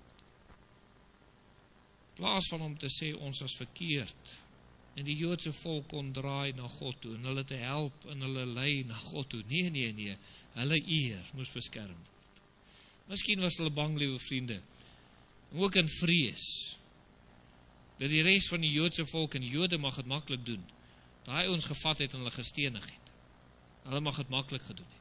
In plaas van om te sê ons is verkeerd en die Joodse volk kon draai na God toe en hulle te help en hulle lei na God toe. Nee, hulle eer moes beskerm word. Miskien was hulle bang, liewe vriende, ook in vrees, dat die res van die Joodse volk en die Jode mag het maklik doen, dat hy ons gevat het en hulle gestenig het. Hulle mag het maklik gedoen het.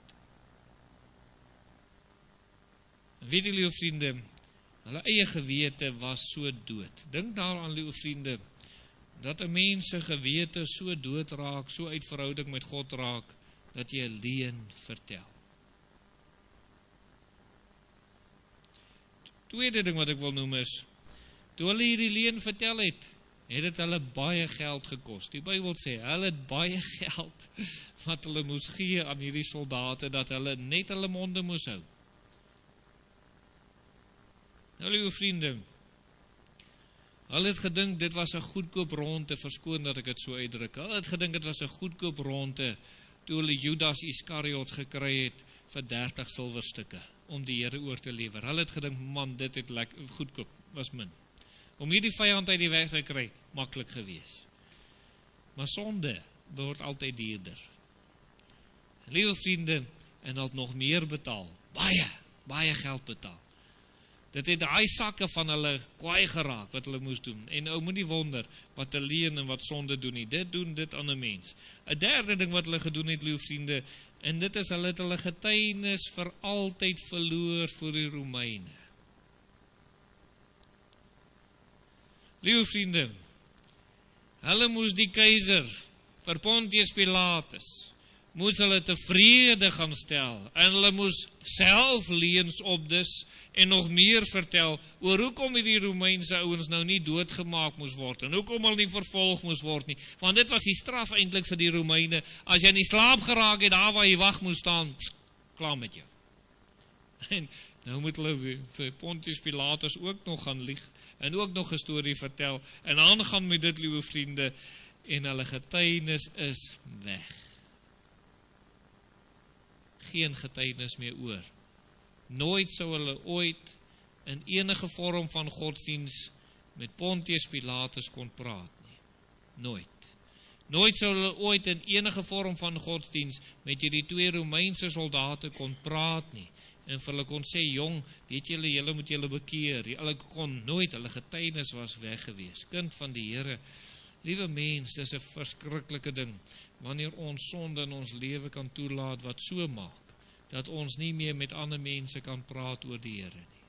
En weet jy, liewe vriende, hulle eie gewete was so dood. Dink daaraan, liewe vriende, dat 'n mens se gewete so dood raak, so uit verhouding met God raak, dat jy 'n leuen vertel. Tweede ding wat ek wil noem is, toe hulle hierdie leuen vertel het dit hulle baie geld gekos. Die Bybel sê, hulle het baie geld wat hulle moes gee aan hierdie soldate, dat hulle net hulle monde moes hou. Nou, liewe vriende, hulle het gedink dit was 'n goedkoop ronde, verskoon dat ek dit so uitdruk. Hulle het gedink dit was 'n goedkoop ronde toe hulle Judas Iskariot gekry het vir 30 silwerstukke om die Here oor te lewer. Hulle het gedink, man, dit het goedkoop, was min. Om hierdie vyand uit die weg te kry, maklik gewees. Maar sonde word altyd duurder. Liewe vriende, en hulle het nog meer betaal, baie geld betaal. Dit het daai sakke van hulle kwaai geraak wat hulle moes doen. En ou moenie wonder wat 'n leuen en wat sonde doen nie. Dit doen dit aan 'n mens. 'n Derde ding wat hulle gedoen het, liewe vriende, en dit is hulle het hulle getuienis vir altyd verloor voor die Romeine. Liewe vriende, hulle moes die keiser vir Pontius Pilatus moes hulle tevrede gaan stel, en hulle moes self leuns opdis, en nog meer vertel, oor hoekom die Romeinse ouens nou nie doodgemaak moes word, en hoekom hulle nie vervolg moes word nie, want dit was die straf eintlik vir die Romeine, as jy in die slaap geraak het, daar waar jy wag moes staan, klaar met jou. En nou moet hulle vir Pontius Pilatus ook nog gaan lieg, en ook nog 'n storie vertel, en aangaan met dit, liewe vriende, en hulle getuienis is weg. Geen getuienis meer oor. Nooit sou hulle ooit in enige vorm van godsdiens met Pontius Pilatus kon praat nie. Nooit. Nooit sou hulle ooit in enige vorm van godsdiens met hierdie 2 Romeinse soldate kon praat nie. En vir hulle kon sê, jong, weet julle moet julle bekeer. Hulle kon nooit, hulle getuienis was weg gewees. Kind van die Here, liewe mens, dis 'n verskriklike ding, wanneer ons sonde in ons lewe kan toelaat wat so maak, dat ons nie meer met ander mense kan praat oor die Here nie.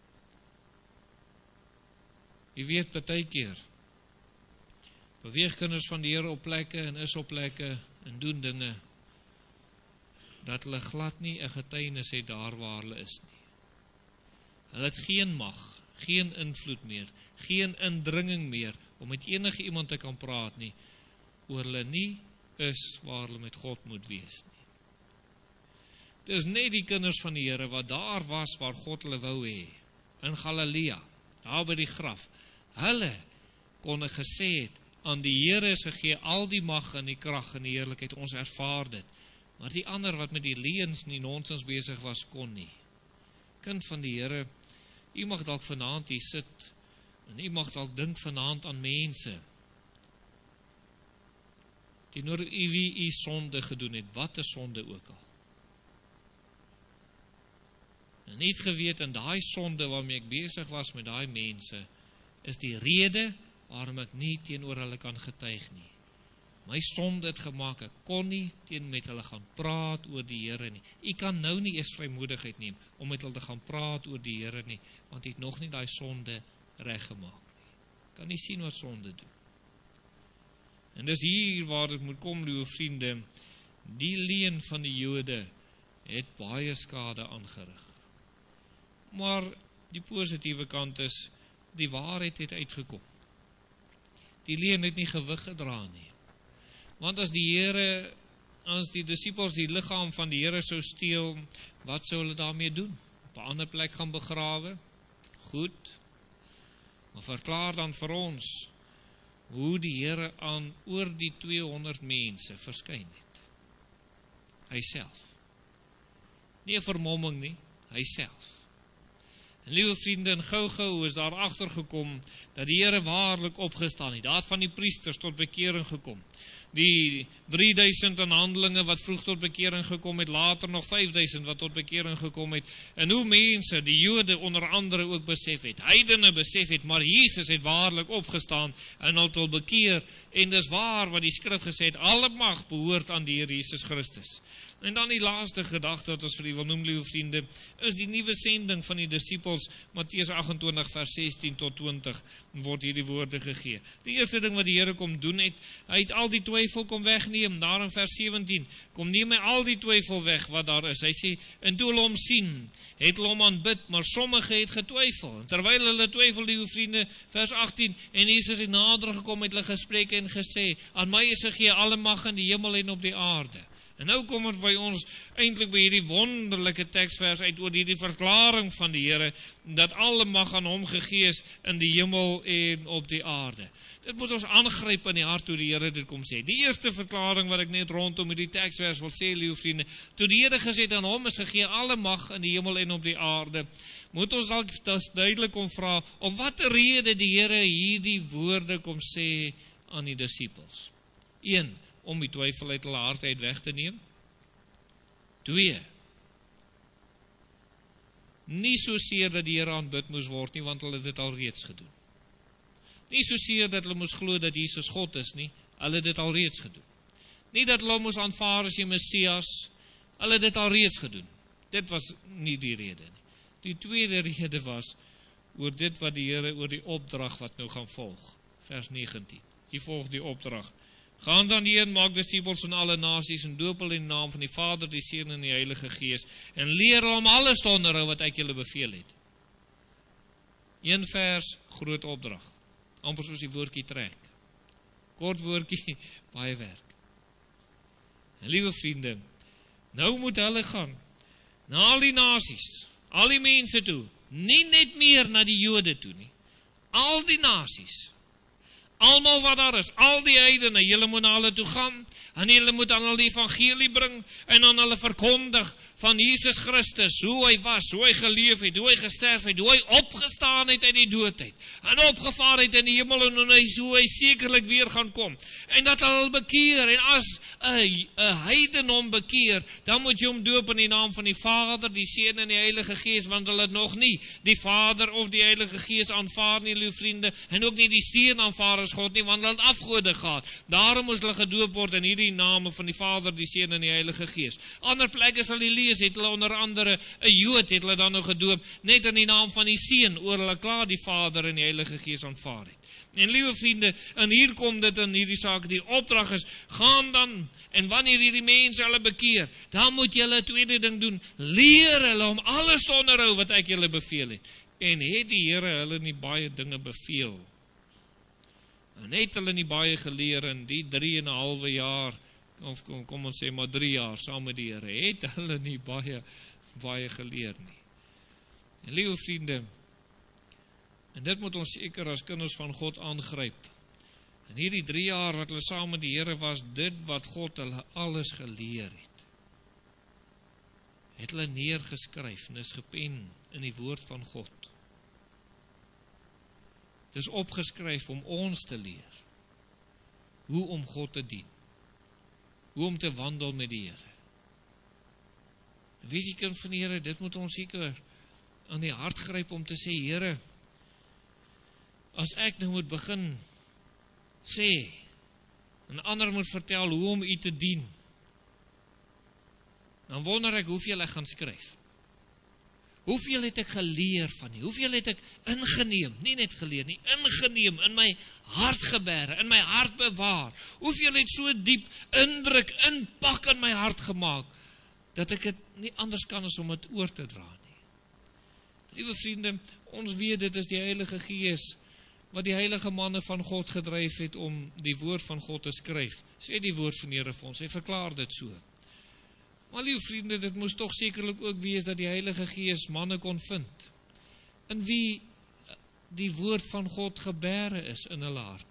Jy weet, partykeer beweeg kinders van die Here op plekke en is op plekke en doen dinge, dat hulle glad nie 'n getuienis het daar waar hulle is nie. Hulle het geen mag, geen invloed meer, geen indringing meer, om met enige iemand te kan praat nie, oor hulle nie is waar hulle met God moet wees nie. Dis net die kinders van die Here wat daar was waar God hulle wou hê, in Galilea, daar by die graf. Hulle kon gesê het, aan die Here is gegee al die mag en die krag en die heerlikheid, ons ervaar dit. Maar die ander wat met die leuns en die nonsens besig was, kon nie. kind van die Here, u mag dalk vanaand hier sit, en u mag dalk dink vanaand aan mense, teenoor u wie u sonde gedoen het, wat 'n sonde ook al. En nie geweet, en daai sonde waarmee ek besig was met daai mense, is die rede waarom ek nie teenoor hulle kan getuig nie. My sonde het gemaak, ek kon nie met hulle gaan praat oor die Here nie. U kan nou nie eers vrymoedigheid neem om met hulle te gaan praat oor die Here nie, want u het nog nie daai sonde reggemaak nie. Kan nie sien wat sonde doen. En dis hier waar dit moet kom, liewe vriende, die leuen van die Jode het baie skade aangerig. Maar die positiewe kant is, die waarheid het uitgekom. Die leuen het nie gewig gedra nie. Want as die disippels die liggaam van die Here sou steel, wat sou hulle daarmee doen? Op 'n ander plek gaan begrawe? Goed. Maar verklaar dan vir ons hoe die Here aan oor die 200 mense verskyn het. Hy self. Nie 'n vermomming nie, hy self. En liewe vriende, en gou is daar agtergekom dat die Here waarlik opgestaan het. Daar het van die priesters tot bekering gekom. Die 3000 in Handelinge wat vroeg tot bekering gekom het, later nog 5000 wat tot bekering gekom het. En hoe mense, die Jode onder andere ook besef het, heidene besef het, maar Jesus het waarlik opgestaan en hulle tot bekeer. En dis waar wat die skrif gesê het, alle mag behoort aan die Here Jesus Christus. En dan die laaste gedagte wat ons vir u wil noem, liewe vriende, is die nuwe sending van die disippels, Matteus 28 vers 16 tot 20, word hierdie woorde gegee. Die eerste ding wat die Here kom doen het, hy het al die twyfel kom wegneem, daar in vers 17, kom neem hy al die twyfel weg wat daar is. Hy sê, en toe hulle hom sien, het hulle hom aanbid, maar sommige het getwyfel. Terwyl hulle twyfel, liewe vriende, vers 18, en Jesus het nader gekom met hulle gesprek en gesê, aan my is gegee alle mag in die hemel en op die aarde. En nou kom het by ons eintlik by hierdie wonderlike teksvers uit oor hierdie verklaring van die Here, dat alle mag aan hom gegee is in die hemel en op die aarde. Dit moet ons aangryp in die hart toe die Here dit kom sê. Die eerste verklaring wat ek net rondom hierdie teksvers wil sê, liewe vriende, toe die Here gesê het aan hom is gegee alle mag in die hemel en op die aarde, moet ons dalk duidelik kom vra, om watter rede die Here hierdie woorde kom sê aan die disippels. 1, om die twyfel uit hulle hart uit weg te neem. 2, nie so seer dat die Here aanbid moes word nie, want hulle het dit al reeds gedoen. Nie so seer dat hulle moes glo dat Jesus God is nie, hulle het dit al reeds gedoen. Nie dat hulle moes aanvaar as die Messias, hulle het dit al reeds gedoen. Dit was nie die rede nie. Die tweede rede was oor dit wat die Here, oor die opdrag wat nou gaan volg. Vers 19. Hier volg die opdrag. Gaan dan heen, maak disippels van alle nasies en doop hulle in die naam van die Vader, die Seun en die Heilige Gees en leer hulle om alles te onderhou wat ek julle beveel het. 1 vers, groot opdrag. Amper soos die woordjie trek. Kort woordjie, baie werk. En liewe vriende, nou moet hulle gaan na al die nasies, al die mense toe, nie net meer na die Jode toe nie, al die nasies, almal wat daar is, al die heidene, julle moet na hulle toe gaan, en julle moet aan hulle die evangelie bring, en aan hulle verkondig van Jesus Christus, hoe hy was, hoe hy geleef het, hoe hy gesterf het, hoe hy opgestaan het uit die doodheid, en opgevaar het in die hemel, en hoe hy sekerlik weer gaan kom, en dat hulle bekeer, en as een heiden hom bekeer, dan moet jy hom doop in die naam van die Vader, die Seun en die Heilige Gees, want hulle het nog nie die Vader of die Heilige Gees aanvaar nie, liewe vriende, en ook nie die Seun aanvaar as God nie, want hulle het afgode gehad, daarom moes hulle gedoop word in hierdie name van die Vader, die Seun en die Heilige Gees. Ander plekke sal jy lees, het hulle onder andere, 'n Jood het hulle dan nou gedoop, net in die naam van die Seun, oor hulle klaar die Vader en die Heilige Gees aanvaar het. En liewe vriende, en hier kom dit in hierdie saak, die opdrag is, gaan dan, en wanneer hierdie mense hulle bekeer, dan moet julle 'n tweede ding doen, leer hulle om alles te onderhou wat ek julle beveel het. En het die Here hulle nie baie dinge beveel? En het hulle nie baie geleer in die 3,5 jaar, of kom ons sê maar 3 jaar saam met die Here, het hulle nie baie geleer nie. En liewe vriende, en dit moet ons seker as kinders van God aangryp. En hierdie 3 jaar wat hulle saam met die Here was, dit wat God hulle alles geleer het. het hulle neergeskryf en is gepen in die woord van God. Dit is opgeskryf om ons te leer hoe om God te dien, hoe om te wandel met die Here. Weet jy, kind van die Here, dit moet ons seker aan die hart gryp om te sê, Here, as ek nou moet begin sê, en ander moet vertel hoe om U te dien, dan wonder ek hoeveel ek gaan skryf. Hoeveel het ek geleer van U? Hoeveel het ek ingeneem, nie net geleer nie, ingeneem, in my hart gebere, in my hart bewaar. Hoeveel het so diep indruk, inpak in my hart gemaak, dat ek het nie anders kan as om het oor te dra nie. Liewe vriende, ons weet dit is die Heilige Gees, wat die heilige manne van God gedryf het om die woord van God te skryf. Sê die woord van die Here vir ons, hy verklaar dit so. Maar liewe vriende, dit moes toch sekerlik ook wees dat die Heilige Gees manne kon vind, in wie die woord van God gebere is in hulle harte.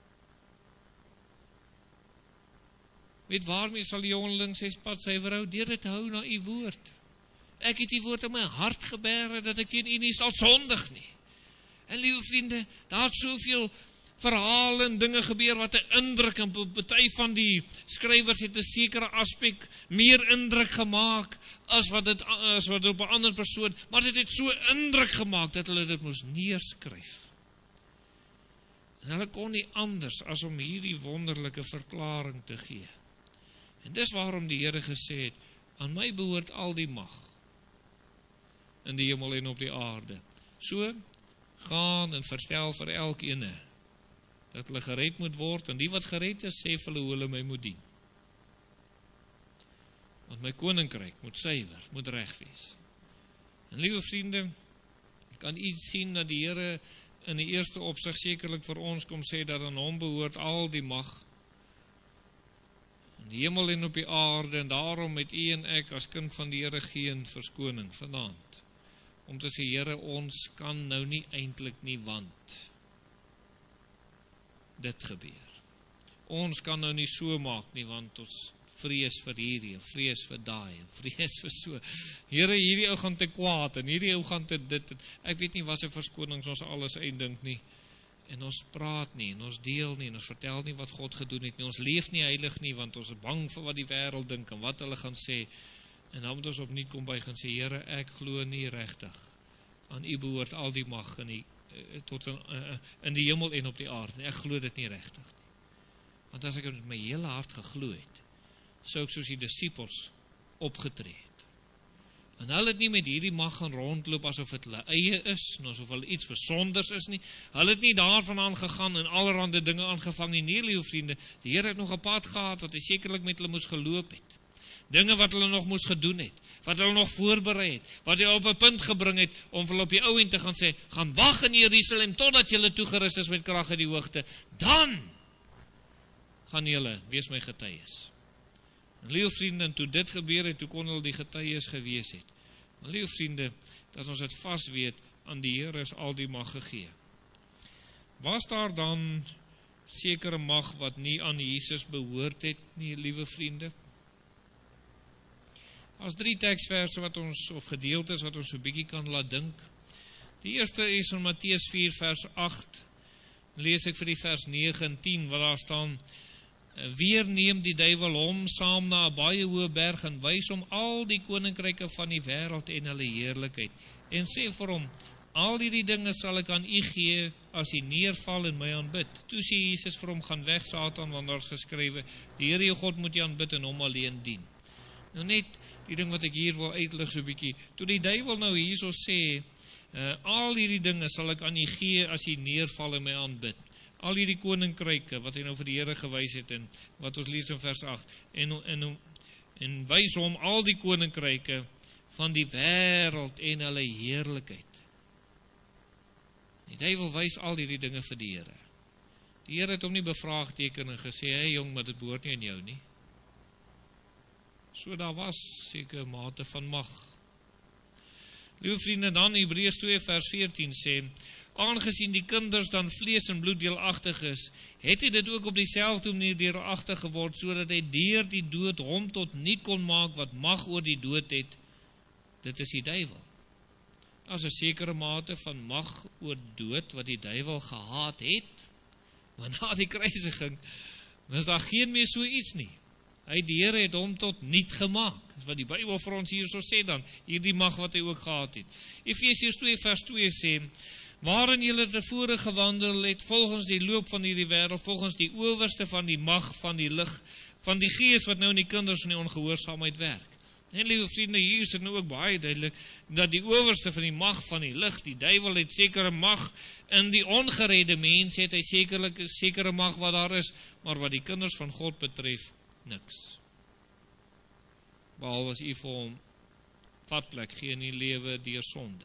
Weet waarmee sal die jongeling sy pad suiwer hou? Deur dit hou na U woord. Ek het die woord in my hart gebere, dat ek teen U nie sal sondig nie. En liewe vriende, daar het soveel verhale en dinge gebeur wat 'n indruk, en party van die skrywers het 'n sekere aspek meer indruk gemaak as wat dit op 'n ander persoon, maar dit het so indruk gemaak dat hulle dit moes neerskryf. En hulle kon nie anders as om hierdie wonderlike verklaring te gee. En dis waarom die Here gesê het, aan my behoort al die mag in die hemel en op die aarde. So, gaan en vertel vir elkeen dat hulle gered moet word, en die wat gered is, sê vir hulle hoe hulle my moet dien. Want my koninkryk moet suiwer, moet reg wees. En liewe vriende, kan u sien dat die Here in die eerste opsig sekerlik vir ons kom sê, dat aan hom behoort al die mag, in die hemel en op die aarde, en daarom het u en ek as kind van die Here geen verskoning vanaand. Om te sê, Here, ons kan nou nie eintlik nie, want dit gebeur. Ons kan nou nie so maak nie, want ons vrees vir hierdie, vrees vir daai, vrees vir so. Here, hierdie ou gaan te kwaad, en hierdie ou gaan te dit, ek weet nie wat se verskonings ons alles uitdink nie, en ons praat nie, en ons deel nie, en ons vertel nie wat God gedoen het nie, ons leef nie heilig nie, want ons is bang vir wat die wêreld dink, en wat hulle gaan sê, en dan moet ons opnuut kom by gaan sê, Here, ek glo nie regtig, aan U behoort al die mag in die hemel en op die aarde. Ek glo dit nie regtig nie. Want as ek met my hele hart geglo het, sou ek soos die disippels opgetree het. En hulle het nie met hierdie mag gaan rondloop asof dit hulle eie is, en asof hulle iets besonders is nie. Hulle het nie daarvan aangegaan en allerhande dinge aangevang nie. Nee, liewe vriende, die Here het nog 'n pad gehad wat hy sekerlik met hulle moes geloop het. Dinge wat hulle nog moes gedoen het, wat hulle nog voorberei het, wat hy op 'n punt gebring het, om hulle op die ou end te gaan sê, gaan wag in Jerusalem, totdat julle toegerus is met krag uit die hoogte, dan gaan julle wees my getuies. En liewe vriende, toe dit gebeur het, toe kon hulle die getuies gewees het. Maar liewe vriende, dat ons dit vas weet, aan die Here is al die mag gegee. Was daar dan sekere mag wat nie aan Jesus behoort het nie, liewe vriende? As 3 teksverse wat ons, of gedeeltes wat ons so bietjie kan laat dink. Die eerste is in Matteus 4 vers 8, lees ek vir die vers 9 en 10, waar daar staan, weer neem die duiwel hom saam na 'n baie hoë berg en wys hom al die koninkryke van die wêreld en hulle heerlikheid, en sê vir hom, al hierdie dinge sal ek aan u gee, as u neerval en my aanbid. Toe sê Jesus vir hom, gaan weg Satan, want daar is geskrywe, die Here jou God moet jy aanbid en hom alleen dien. Nou net die ding wat ek hier wil uitlig so bietjie, toe die duiwel nou hierso sê, al hierdie dinge sal ek aan u gee, as u neerval en my aanbid. Al hierdie koninkryke, wat hy nou vir die Here gewys het, en wat ons lees in vers 8, en wys hom al die koninkryke van die wêreld en hulle heerlikheid. Die duiwel wys al hierdie dinge vir die Here. Die Here het hom nie bevraagteken en gesê, hey jong, maar dit behoort nie aan jou nie. So daar was seker mate van mag. Liewe vriende, dan Hebreërs 2 vers 14 sê, aangesien die kinders dan vlees en bloed deelagtig is, het hy dit ook op dieselfde manier deelagtig geword, sodat hy deur die dood hom tot nie kon maak wat mag oor die dood het, dit is die duiwel. Daar is 'n sekere mate van mag oor dood wat die duiwel gehaat het, maar na die kruisiging is daar geen meer so iets nie. Die Here het hom tot niet gemaak. Dis wat die Bybel vir ons hier so sê dan, hierdie mag wat hy ook gehad het. Efesiërs 2 vers 2 sê, waarin julle tevore gewandel het, volgens die loop van hierdie wêreld, volgens die owerste van die mag van die lig, van die gees wat nou in die kinders van die ongehoorsaamheid werk. En liewe vriende, hier is dit nou ook baie duidelik, dat die owerste van die mag van die lig, die duiwel het sekere mag, in die ongeredde mens het hy sekere mag wat daar is, maar wat die kinders van God betref, niks. Behalwe as u vir hom vatplek gee in die lewe deur sonde.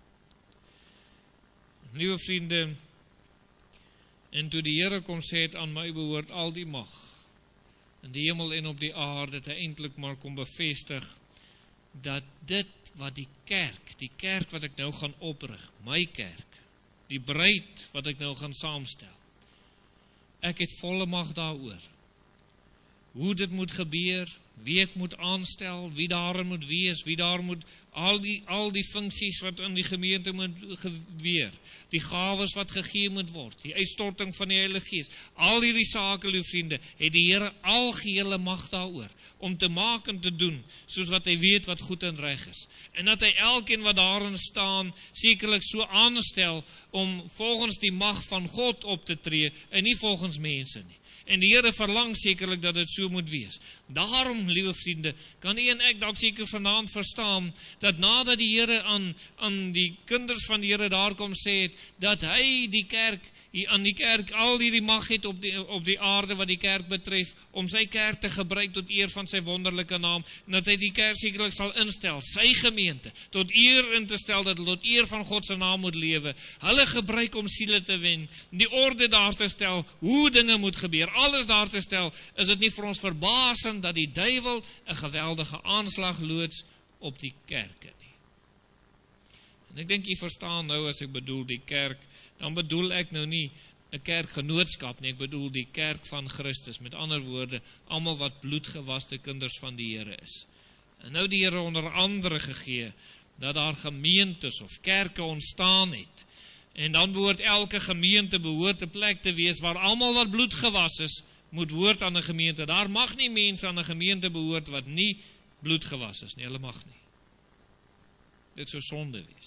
Liewe vriende, en toe die Here kom sê het, aan my behoort al die mag, in die hemel en op die aarde, het hy eintlik maar kom bevestig, dat dit wat die kerk wat ek nou gaan oprig, my kerk, die bruid wat ek nou gaan saamstel, ek het volle mag daaroor. Hoe dit moet gebeur, wie ek moet aanstel, wie daarin moet wees, wie daar moet, al die funksies wat in die gemeente moet gebeur, die gawes wat gegee moet word, die uitstorting van die Heilige Gees, al hierdie sake, lieve vriende, het die Here algehele mag daaroor, om te maak en te doen, soos wat hy weet wat goed en reg is. En dat hy elkeen wat daarin staan, sekerlik so aanstel, om volgens die mag van God op te tree, en nie volgens mense nie. En die Here verlang sekerlik dat dit so moet wees. Daarom, liewe vriende, kan u en ek dalk seker vanaand verstaan, dat nadat die Here aan die kinders van die Here daar kom sê het, dat hy aan die kerk al hierdie mag het op die aarde wat die kerk betref, om sy kerk te gebruik tot eer van sy wonderlike naam, en dat hy die kerk sekerlik sal instel, sy gemeente, tot eer in te stel, dat tot eer van God se naam moet lewe, hulle gebruik om siele te wen, die orde daar te stel, hoe dinge moet gebeur, alles daar te stel, is dit nie vir ons verbasend, dat die duiwel 'n geweldige aanslag loods op die kerke nie. En ek dink jy verstaan nou, as ek bedoel die kerk, dan bedoel ek nou nie 'n kerkgenootskap nie, ek bedoel die kerk van Christus, met ander woorde, almal wat bloedgewaste kinders van die Here is. En nou die Here onder andere gegee, dat daar gemeentes of kerke ontstaan het, en dan behoort elke gemeente 'n plek te wees, waar almal wat bloedgewas is, moet behoort aan 'n gemeente. Daar mag nie mense aan 'n gemeente behoort, wat nie bloedgewas is nie, hulle mag nie. Dit sou sonde wees.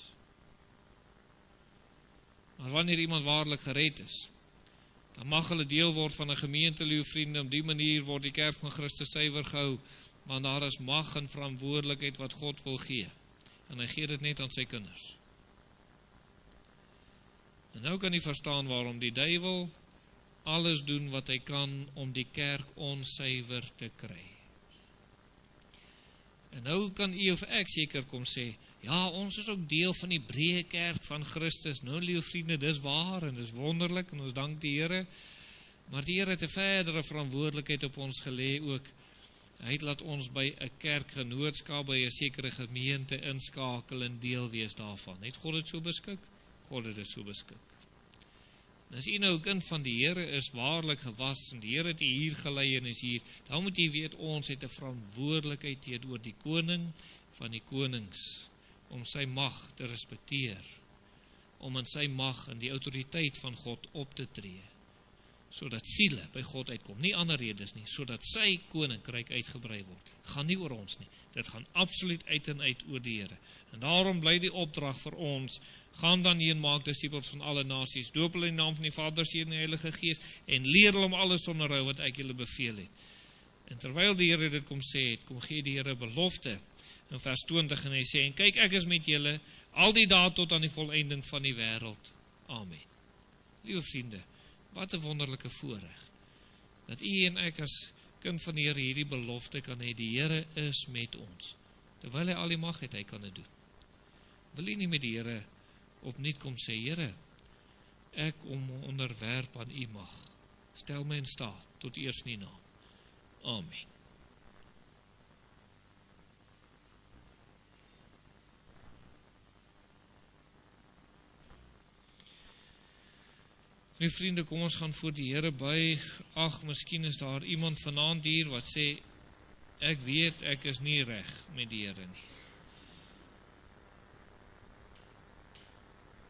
Maar wanneer iemand waarlik gered is, dan mag hulle deel word van 'n gemeente, liewe vriende. Op die manier word die kerk van Christus suiwer gehou, want daar is mag en verantwoordelikheid wat God wil gee. En hy gee dit net aan sy kinders. En nou kan jy verstaan waarom die duiwel alles doen wat hy kan om die kerk onsuiwer te kry. En nou kan u of ek seker kom sê, ja, ons is ook deel van die breë kerk van Christus. Nou, liewe vriende, dis waar en dis wonderlik en ons dank die Here. Maar die Here het 'n verdere verantwoordelikheid op ons gelê ook. Hy het laat ons by 'n kerkgenootskap, by 'n sekere gemeente inskakel en deel wees daarvan. Het God dit so beskik? God het dit so beskik. En as u nou 'n kind van die Here is, waarlik gewas, en die Here het u hier gelei en is hier, dan moet u weet, ons het 'n verantwoordelikheid teenoor die koning van die konings, om sy mag te respekteer, om in sy mag en die autoriteit van God op te tree, sodat siele by God uitkom, nie ander redes nie, sodat sy koninkryk uitgebrei word. Gaan nie oor ons nie, dit gaan absoluut uit en uit oor die Here. En daarom bly die opdrag vir ons, gaan dan heen, maak disippels van alle nasies, doop hulle in die naam van die Vader, Seun en die Heilige Gees, en leer hulle om alles te onderhou wat ek julle beveel het. En terwyl die Here dit kom sê het, kom gee die Here belofte, in vers 20, en hy sê, en kyk, ek is met julle, al die dae tot aan die volëinding van die wêreld. Amen. Liewe vriende, wat 'n wonderlike voorreg, dat u en ek as kind van die Here hierdie belofte kan hê, die Here is met ons. Terwyl hy al die mag het, hy kan dit doen. Wil u nie met die Here opnuut kom sê, Here, ek onderwerp aan u mag, stel my in staat, tot eers in u naam. Amen. My vriende, kom ons gaan voor die Here buig. Ag, miskien is daar iemand vanaand hier wat sê, ek weet, ek is nie reg met die Here nie.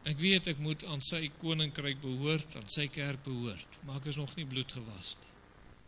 Ek weet ek moet aan sy koninkryk behoort, aan sy kerk behoort, maar ek is nog nie bloedgewas nie.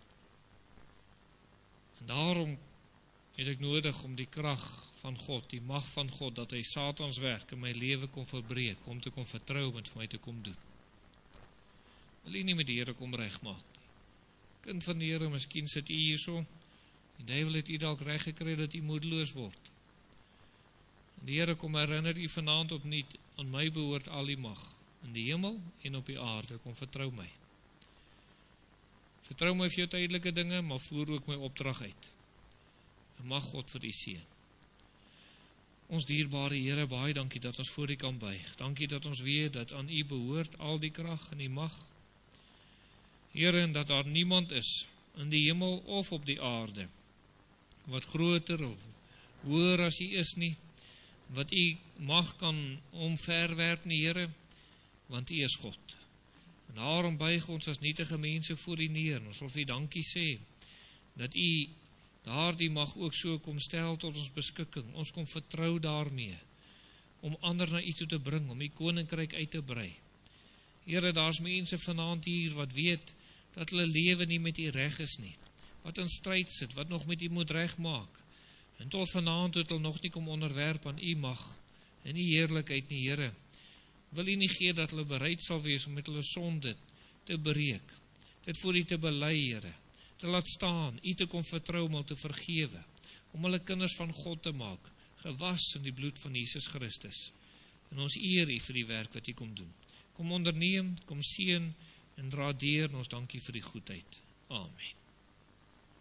En daarom het ek nodig om die krag van God, die mag van God, dat hy Satans werk in my lewe kom verbreek, om te kom vertrou met vir my te kom doen. Wil jy nie met die Here kom regmaak nie? Kind van die Here, miskien sit u hierso, die duiwel het u dalk reg gekry dat u moedeloos word. En die Here kom herinner u vanaand opnuut, aan my behoort al die mag, in die hemel en op die aarde, kom vertrou my. Vertrou my vir jou tydelike dinge, maar voer ook my opdrag uit. En mag God vir u seën. Ons dierbare Here, baie dankie dat ons voor u kan buig. Dankie dat ons weet dat aan u behoort al die krag en die mag. Here, en dat daar niemand is, in die hemel of op die aarde, wat groter of hoër as u is nie, wat u mag kan omverwerp nie, Here, want u is God. En daarom buig ons as nietige mense voor u neer. Ons wil vir u dankie sê, dat u daardie mag ook so kom stel tot ons beskikking. Ons kom vertrou daarmee, om ander na u toe te bring, om u koninkryk uit te brei. Here, daar's mense vanaand hier wat weet, dat hulle lewe nie met u reg is nie, wat in stryd sit, wat nog met u moet regmaak, en tot vanaand het hulle nog nie kom onderwerp aan u mag, en u heerlikheid nie, Here. Wil u nie gee dat hulle bereid sal wees om met hulle sonde te breek, dit voor u te bely, Here, te laat staan, u te kom vertrou om hulle te vergewe, om hulle kinders van God te maak, gewas in die bloed van Jesus Christus. En ons eer u vir die werk wat u kom doen. Kom onderneem, kom seën en dra deur, en ons dankie vir die goedheid. Amen.